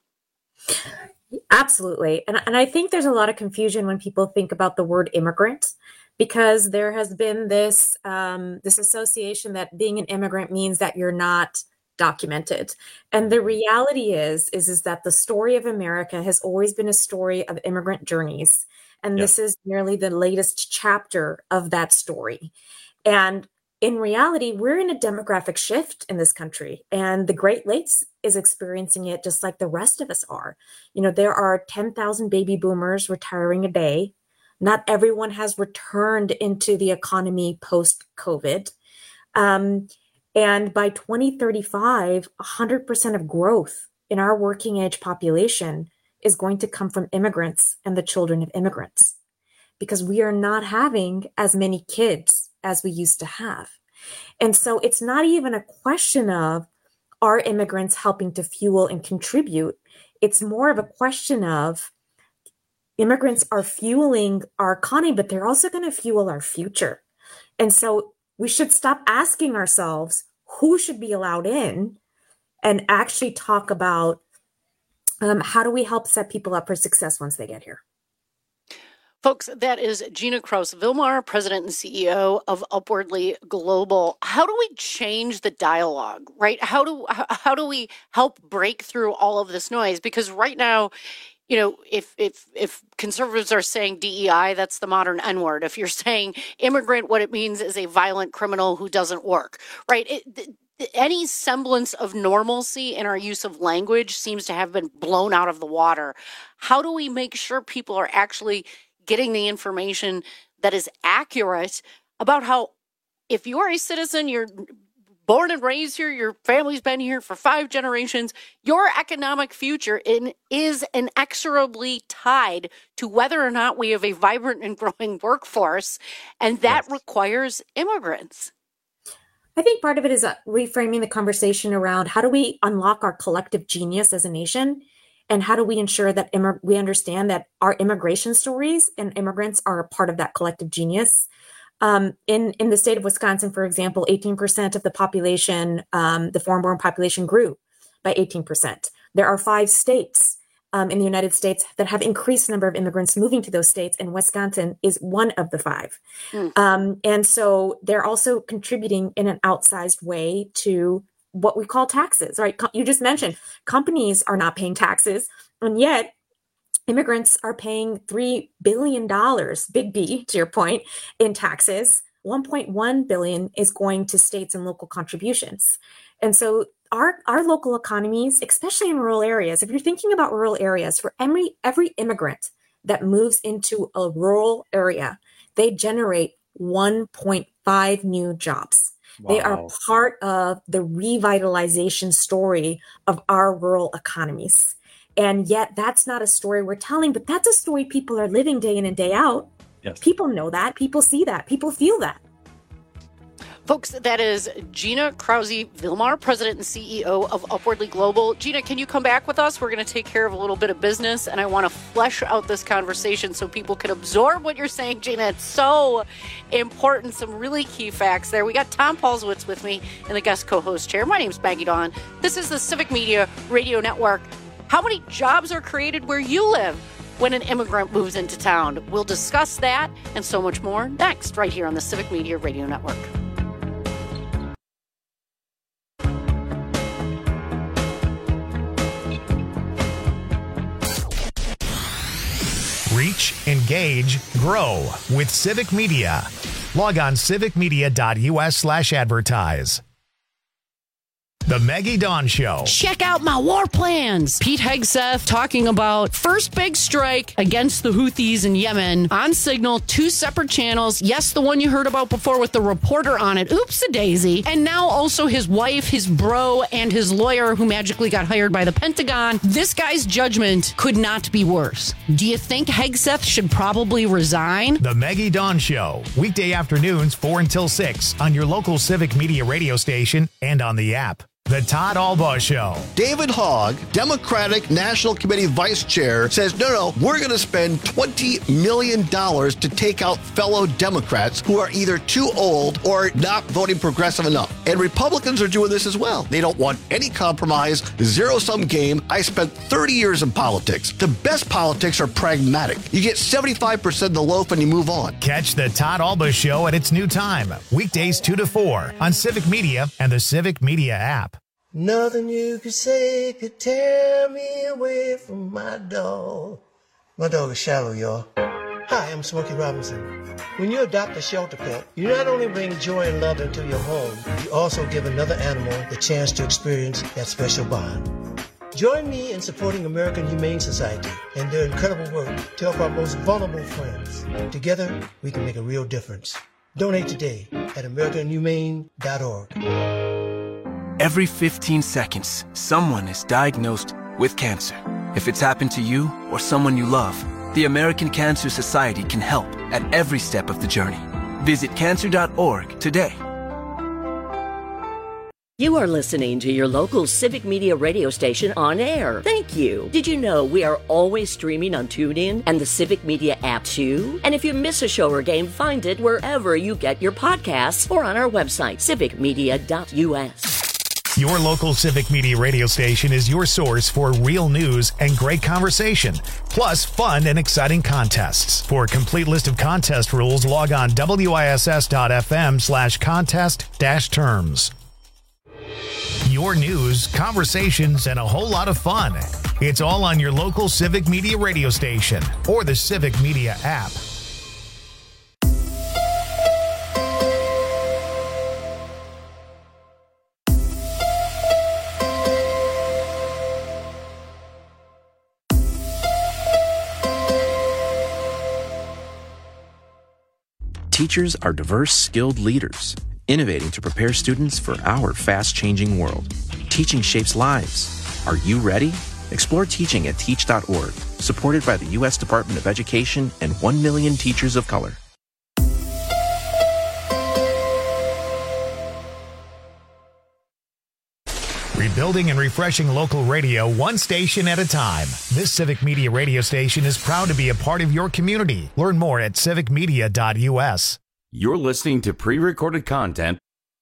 Absolutely. And, and I think there's a lot of confusion when people think about the word immigrant, because there has been this um, this association that being an immigrant means that you're not documented. And the reality is, is, is that the story of America has always been a story of immigrant journeys. And yep. This is merely the latest chapter of that story. And in reality, we're in a demographic shift in this country, and the Great Lakes is experiencing it just like the rest of us are. You know, there are ten thousand baby boomers retiring a day. Not everyone has returned into the economy post-COVID. Um, and by twenty thirty-five, one hundred percent of growth in our working age population is going to come from immigrants and the children of immigrants, because we are not having as many kids as we used to have. And so it's not even a question of, are immigrants helping to fuel and contribute? It's more of a question of, immigrants are fueling our economy, but they're also going to fuel our future. And so we should stop asking ourselves who should be allowed in and actually talk about um, how do we help set people up for success once they get here. Folks, that is Gina Krause Vilmar, President and C E O of Upwardly Global. How do we change the dialogue, right? How do how do we help break through all of this noise? Because right now, you know, if if if conservatives are saying D E I, that's the modern N-word. If you're saying immigrant, what it means is a violent criminal who doesn't work, right? It, th- any semblance of normalcy in our use of language seems to have been blown out of the water. How do we make sure people are actually getting the information that is accurate about how, if you're a citizen, you're born and raised here, your family's been here for five generations, your economic future in, is inexorably tied to whether or not we have a vibrant and growing workforce, and that yes. requires immigrants. I think part of it is uh, reframing the conversation around how do we unlock our collective genius as a nation, and how do we ensure that imm- we understand that our immigration stories and immigrants are a part of that collective genius. Um, in, in the state of Wisconsin, for example, eighteen percent of the population, um, the foreign-born population grew by eighteen percent. There are five states um, in the United States that have increased number of immigrants moving to those states, and Wisconsin is one of the five. Mm. Um, and so they're also contributing in an outsized way to what we call taxes, right? You just mentioned companies are not paying taxes, and yet immigrants are paying three billion dollars, big B to your point, in taxes. one point one billion dollars is going to states and local contributions. And so our, our local economies, especially in rural areas, if you're thinking about rural areas, for every, every immigrant that moves into a rural area, they generate one point five new jobs. Wow. They are part of the revitalization story of our rural economies. And yet that's not a story we're telling, but that's a story people are living day in and day out. Yes. People know that. People see that. People feel that. Folks, that is Gina Krause Vilmar, President and C E O of Upwardly Global. Gina, can you come back with us? We're going to take care of a little bit of business, and I want to flesh out this conversation so people can absorb what you're saying, Gina. It's so important. Some really key facts there. We got Tom Paulswitz with me in the guest co-host chair. My name's Maggie Dawn. This is the Civic Media Radio Network. How many jobs are created where you live when an immigrant moves into town? We'll discuss that and so much more next, right here on the Civic Media Radio Network. Reach, engage, grow with Civic Media. Log on civic media dot u s slash advertise. The Maggie Dawn Show. Check out my war plans. Pete Hegseth talking about first big strike against the Houthis in Yemen on Signal, two separate channels. Yes, the one you heard about before with the reporter on it. Oops-a-daisy. And now also his wife, his bro, and his lawyer who magically got hired by the Pentagon. This guy's judgment could not be worse. Do you think Hegseth should probably resign? The Maggie Dawn Show. Weekday afternoons, four until six on your local Civic Media radio station and on the app. The Todd Albaugh Show. David Hogg, Democratic National Committee Vice Chair, says, no, no, we're going to spend twenty million dollars to take out fellow Democrats who are either too old or not voting progressive enough. And Republicans are doing this as well. They don't want any compromise, zero-sum game. I spent thirty years in politics. The best politics are pragmatic. You get seventy-five percent of the loaf and you move on. Catch the Todd Albaugh Show at its new time, weekdays two to four on Civic Media and the Civic Media app. Nothing you could say could tear me away from my dog. My dog is Shallow, y'all. Hi, I'm Smokey Robinson. When you adopt a shelter pet, you not only bring joy and love into your home, you also give another animal the chance to experience that special bond. Join me in supporting American Humane Society and their incredible work to help our most vulnerable friends. Together, we can make a real difference. Donate today at american humane dot org. Every fifteen seconds, someone is diagnosed with cancer. If it's happened to you or someone you love, the American Cancer Society can help at every step of the journey. Visit cancer dot org today. You are listening to your local Civic Media radio station on air. Thank you. Did you know we are always streaming on TuneIn and the Civic Media app too? And if you miss a show or game, find it wherever you get your podcasts or on our website, civic media dot u s. Your local Civic Media radio station is your source for real news and great conversation, plus fun and exciting contests. For a complete list of contest rules, log on W I S S dot F M slash contest dash terms. Your news, conversations, and a whole lot of fun. It's all on your local Civic Media radio station or the Civic Media app. Teachers are diverse, skilled leaders, innovating to prepare students for our fast-changing world. Teaching shapes lives. Are you ready? Explore teaching at teach dot org, supported by the U S Department of Education and one million teachers of color. Rebuilding and refreshing local radio one station at a time. This Civic Media radio station is proud to be a part of your community. Learn more at civic media dot u s. You're listening to pre-recorded content.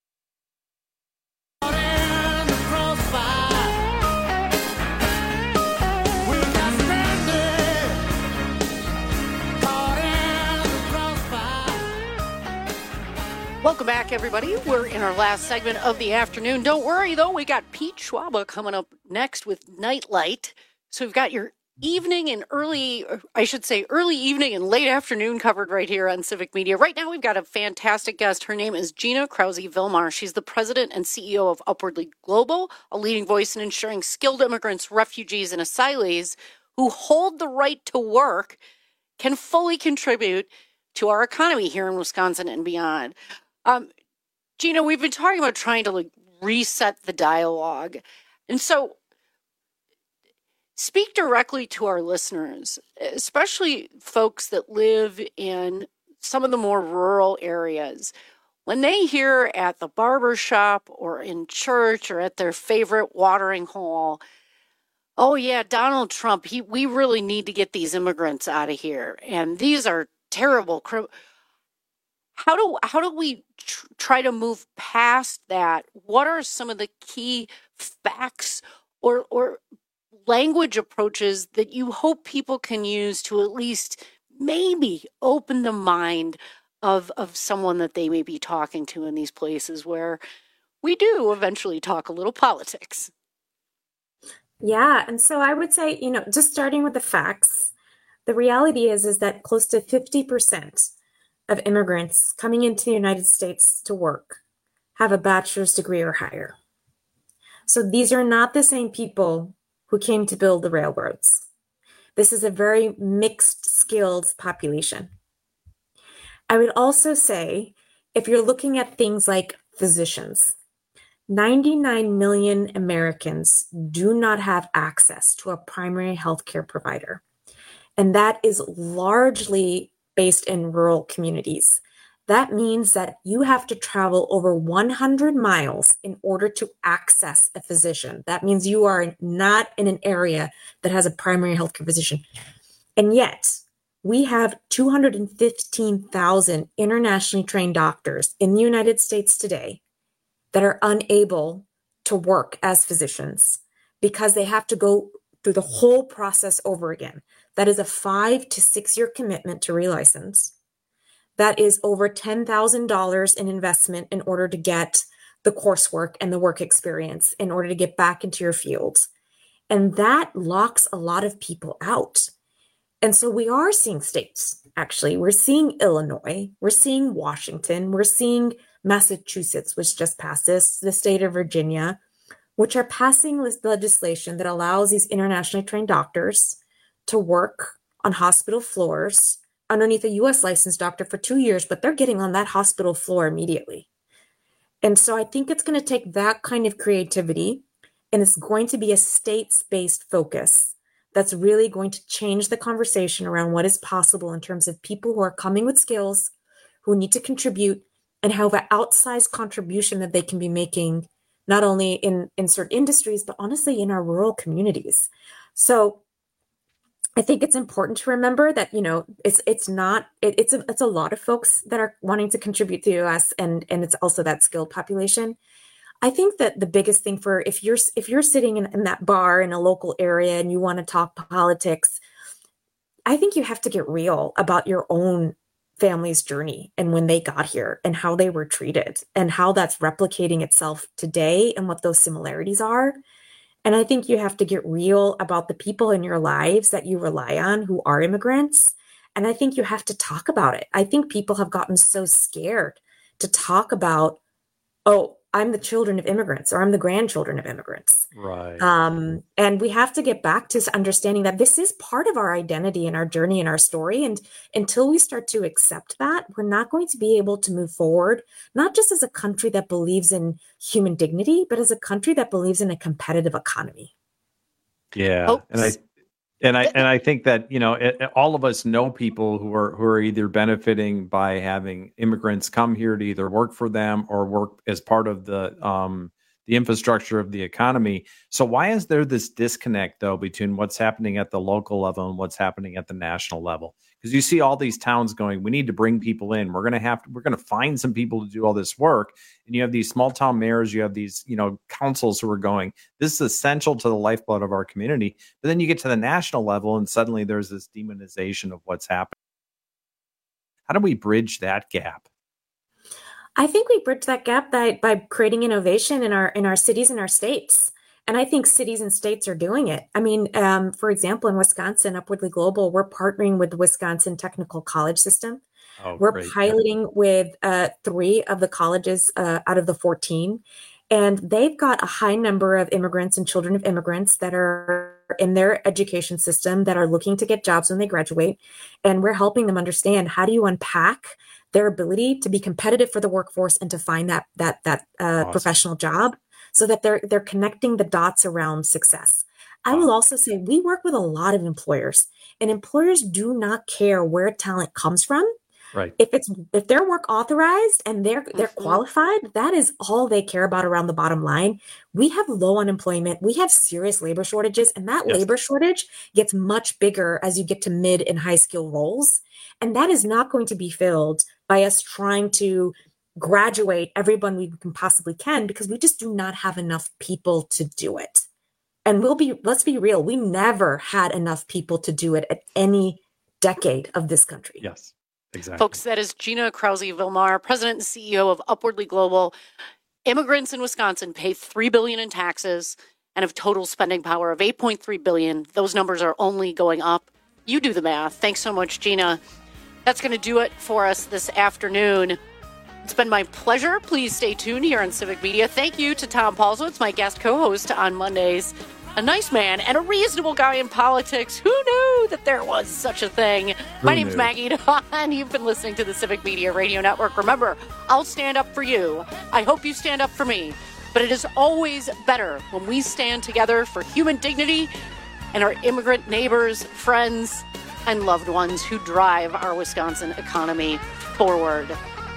Welcome back, everybody. We're in our last segment of the afternoon. Don't worry, though. We got Pete Schwaba coming up next with Nightlight. So we've got your evening and early, I should say early evening and late afternoon covered right here on Civic Media. Right now, we've got a fantastic guest. Her name is Gina Krause-Vilmar. She's the president and C E O of Upwardly Global, a leading voice in ensuring skilled immigrants, refugees, and asylees who hold the right to work can fully contribute to our economy here in Wisconsin and beyond. Um, Gina, we've been talking about trying to like reset the dialogue. And so speak directly to our listeners, especially folks that live in some of the more rural areas. When they hear at the barber shop or in church or at their favorite watering hole, oh yeah, Donald Trump, he, we really need to get these immigrants out of here. And these are terrible criminals. How do how do we tr- try to move past that? What are some of the key facts or or language approaches that you hope people can use to at least maybe open the mind of of someone that they may be talking to in these places where we do eventually talk a little politics? Yeah, and so I would say, you know, just starting with the facts, the reality is is that close to fifty percent of immigrants coming into the United States to work have a bachelor's degree or higher. So these are not the same people who came to build the railroads. This is a very mixed skills population. I would also say, if you're looking at things like physicians, ninety-nine million Americans do not have access to a primary healthcare provider. And that is largely based in rural communities. That means that you have to travel over one hundred miles in order to access a physician. That means you are not in an area that has a primary healthcare physician. And yet, we have two hundred fifteen thousand internationally trained doctors in the United States today that are unable to work as physicians because they have to go through the whole process over again. That is a five to six year commitment to relicense. That is over ten thousand dollars in investment in order to get the coursework and the work experience in order to get back into your field. And that locks a lot of people out. And so we are seeing states, actually. We're seeing Illinois, we're seeing Washington, we're seeing Massachusetts, which just passed this, the state of Virginia, which are passing legislation that allows these internationally trained doctors to work on hospital floors underneath a U S licensed doctor for two years, but they're getting on that hospital floor immediately. And so I think it's going to take that kind of creativity, and it's going to be a states-based focus that's really going to change the conversation around what is possible in terms of people who are coming with skills, who need to contribute, and have an outsized contribution that they can be making, not only in, in certain industries, but honestly in our rural communities. So I think it's important to remember that, you know, it's it's not, it, it's a, it's a lot of folks that are wanting to contribute to us, and, and it's also that skilled population. I think that the biggest thing for, if you're, if you're sitting in, in that bar in a local area and you want to talk politics, I think you have to get real about your own family's journey and when they got here and how they were treated and how that's replicating itself today and what those similarities are. And I think you have to get real about the people in your lives that you rely on who are immigrants. And I think you have to talk about it. I think people have gotten so scared to talk about, oh, I'm the children of immigrants, or I'm the grandchildren of immigrants. Right. Um, and we have to get back to understanding that this is part of our identity and our journey and our story. And until we start to accept that, we're not going to be able to move forward, not just as a country that believes in human dignity, but as a country that believes in a competitive economy. Yeah. Hopes. And I and I and I think that, you know, it, all of us know people who are who are either benefiting by having immigrants come here to either work for them or work as part of the um, the infrastructure of the economy. So why is there this disconnect, though, between what's happening at the local level and what's happening at the national level? Because you see all these towns going, we need to bring people in. We're going to have to, we're going to find some people to do all this work. And you have these small town mayors, you have these, you know, councils who are going, this is essential to the lifeblood of our community. But then you get to the national level and suddenly there's this demonization of what's happening. How do we bridge that gap? I think we bridge that gap by, by creating innovation in our in our cities and our states. And I think cities and states are doing it. I mean, um, for example, in Wisconsin, Upwardly Global, we're partnering with the Wisconsin Technical College System. Oh, we're great. piloting with uh, three of the colleges uh, out of the fourteen. And they've got a high number of immigrants and children of immigrants that are in their education system that are looking to get jobs when they graduate. And we're helping them understand, how do you unpack their ability to be competitive for the workforce and to find that that that uh, Awesome. professional job, so that they're they're connecting the dots around success. I will also say we work with a lot of employers, and employers do not care where talent comes from. Right. If it's if they're work authorized and they're they're qualified, that is all they care about around the bottom line. We have low unemployment, we have serious labor shortages, and that Yes. labor shortage gets much bigger as you get to mid and high skill roles. And that is not going to be filled by us trying to graduate everyone we can possibly can, because we just do not have enough people to do it. And we'll be, let's be real, we never had enough people to do it at any decade of this country. Yes, exactly. Folks, that is Gina Krause-Vilmar, President and C E O of Upwardly Global. Immigrants in Wisconsin pay three billion dollars in taxes and have total spending power of eight point three billion dollars. Those numbers are only going up. You do the math. Thanks so much, Gina. That's going to do it for us this afternoon. It's been my pleasure. Please stay tuned here on Civic Media. Thank you to Tom Paulswitz, my guest co-host on Mondays. A nice man and a reasonable guy in politics. Who knew that there was such a thing? Who my name's knew? Maggie Dawn. You've been listening to the Civic Media Radio Network. Remember, I'll stand up for you. I hope you stand up for me. But it is always better when we stand together for human dignity and our immigrant neighbors, friends, and loved ones who drive our Wisconsin economy forward.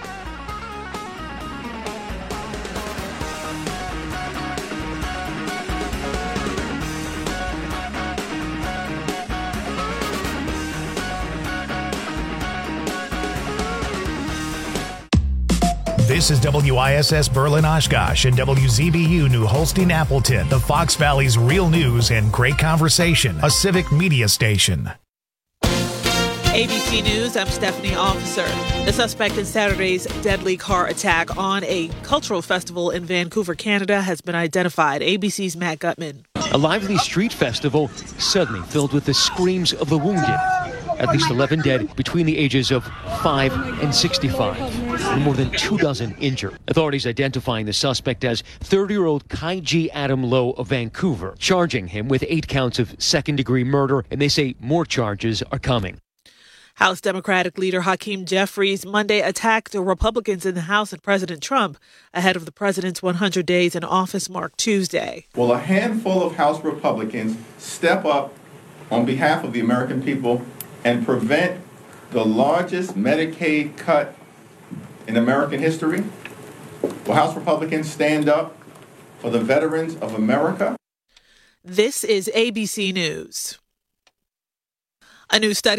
This is W I S S Berlin Oshkosh and W Z B U New Holstein Appleton, the Fox Valley's real news and great conversation, a civic media station. A B C News, I'm Stephanie Officer. The suspect in Saturday's deadly car attack on a cultural festival in Vancouver, Canada, has been identified. A B C's Matt Gutman. A lively street festival suddenly filled with the screams of the wounded. At least eleven dead between the ages of five and sixty-five, and more than two dozen injured. Authorities identifying the suspect as thirty-year-old Kaiji Adam Lowe of Vancouver, charging him with eight counts of second-degree murder, and they say more charges are coming. House Democratic leader Hakeem Jeffries Monday attacked Republicans in the House and President Trump ahead of the president's one hundred days in office mark Tuesday. Will a handful of House Republicans step up on behalf of the American people and prevent the largest Medicaid cut in American history? Will House Republicans stand up for the veterans of America? This is A B C News. A new study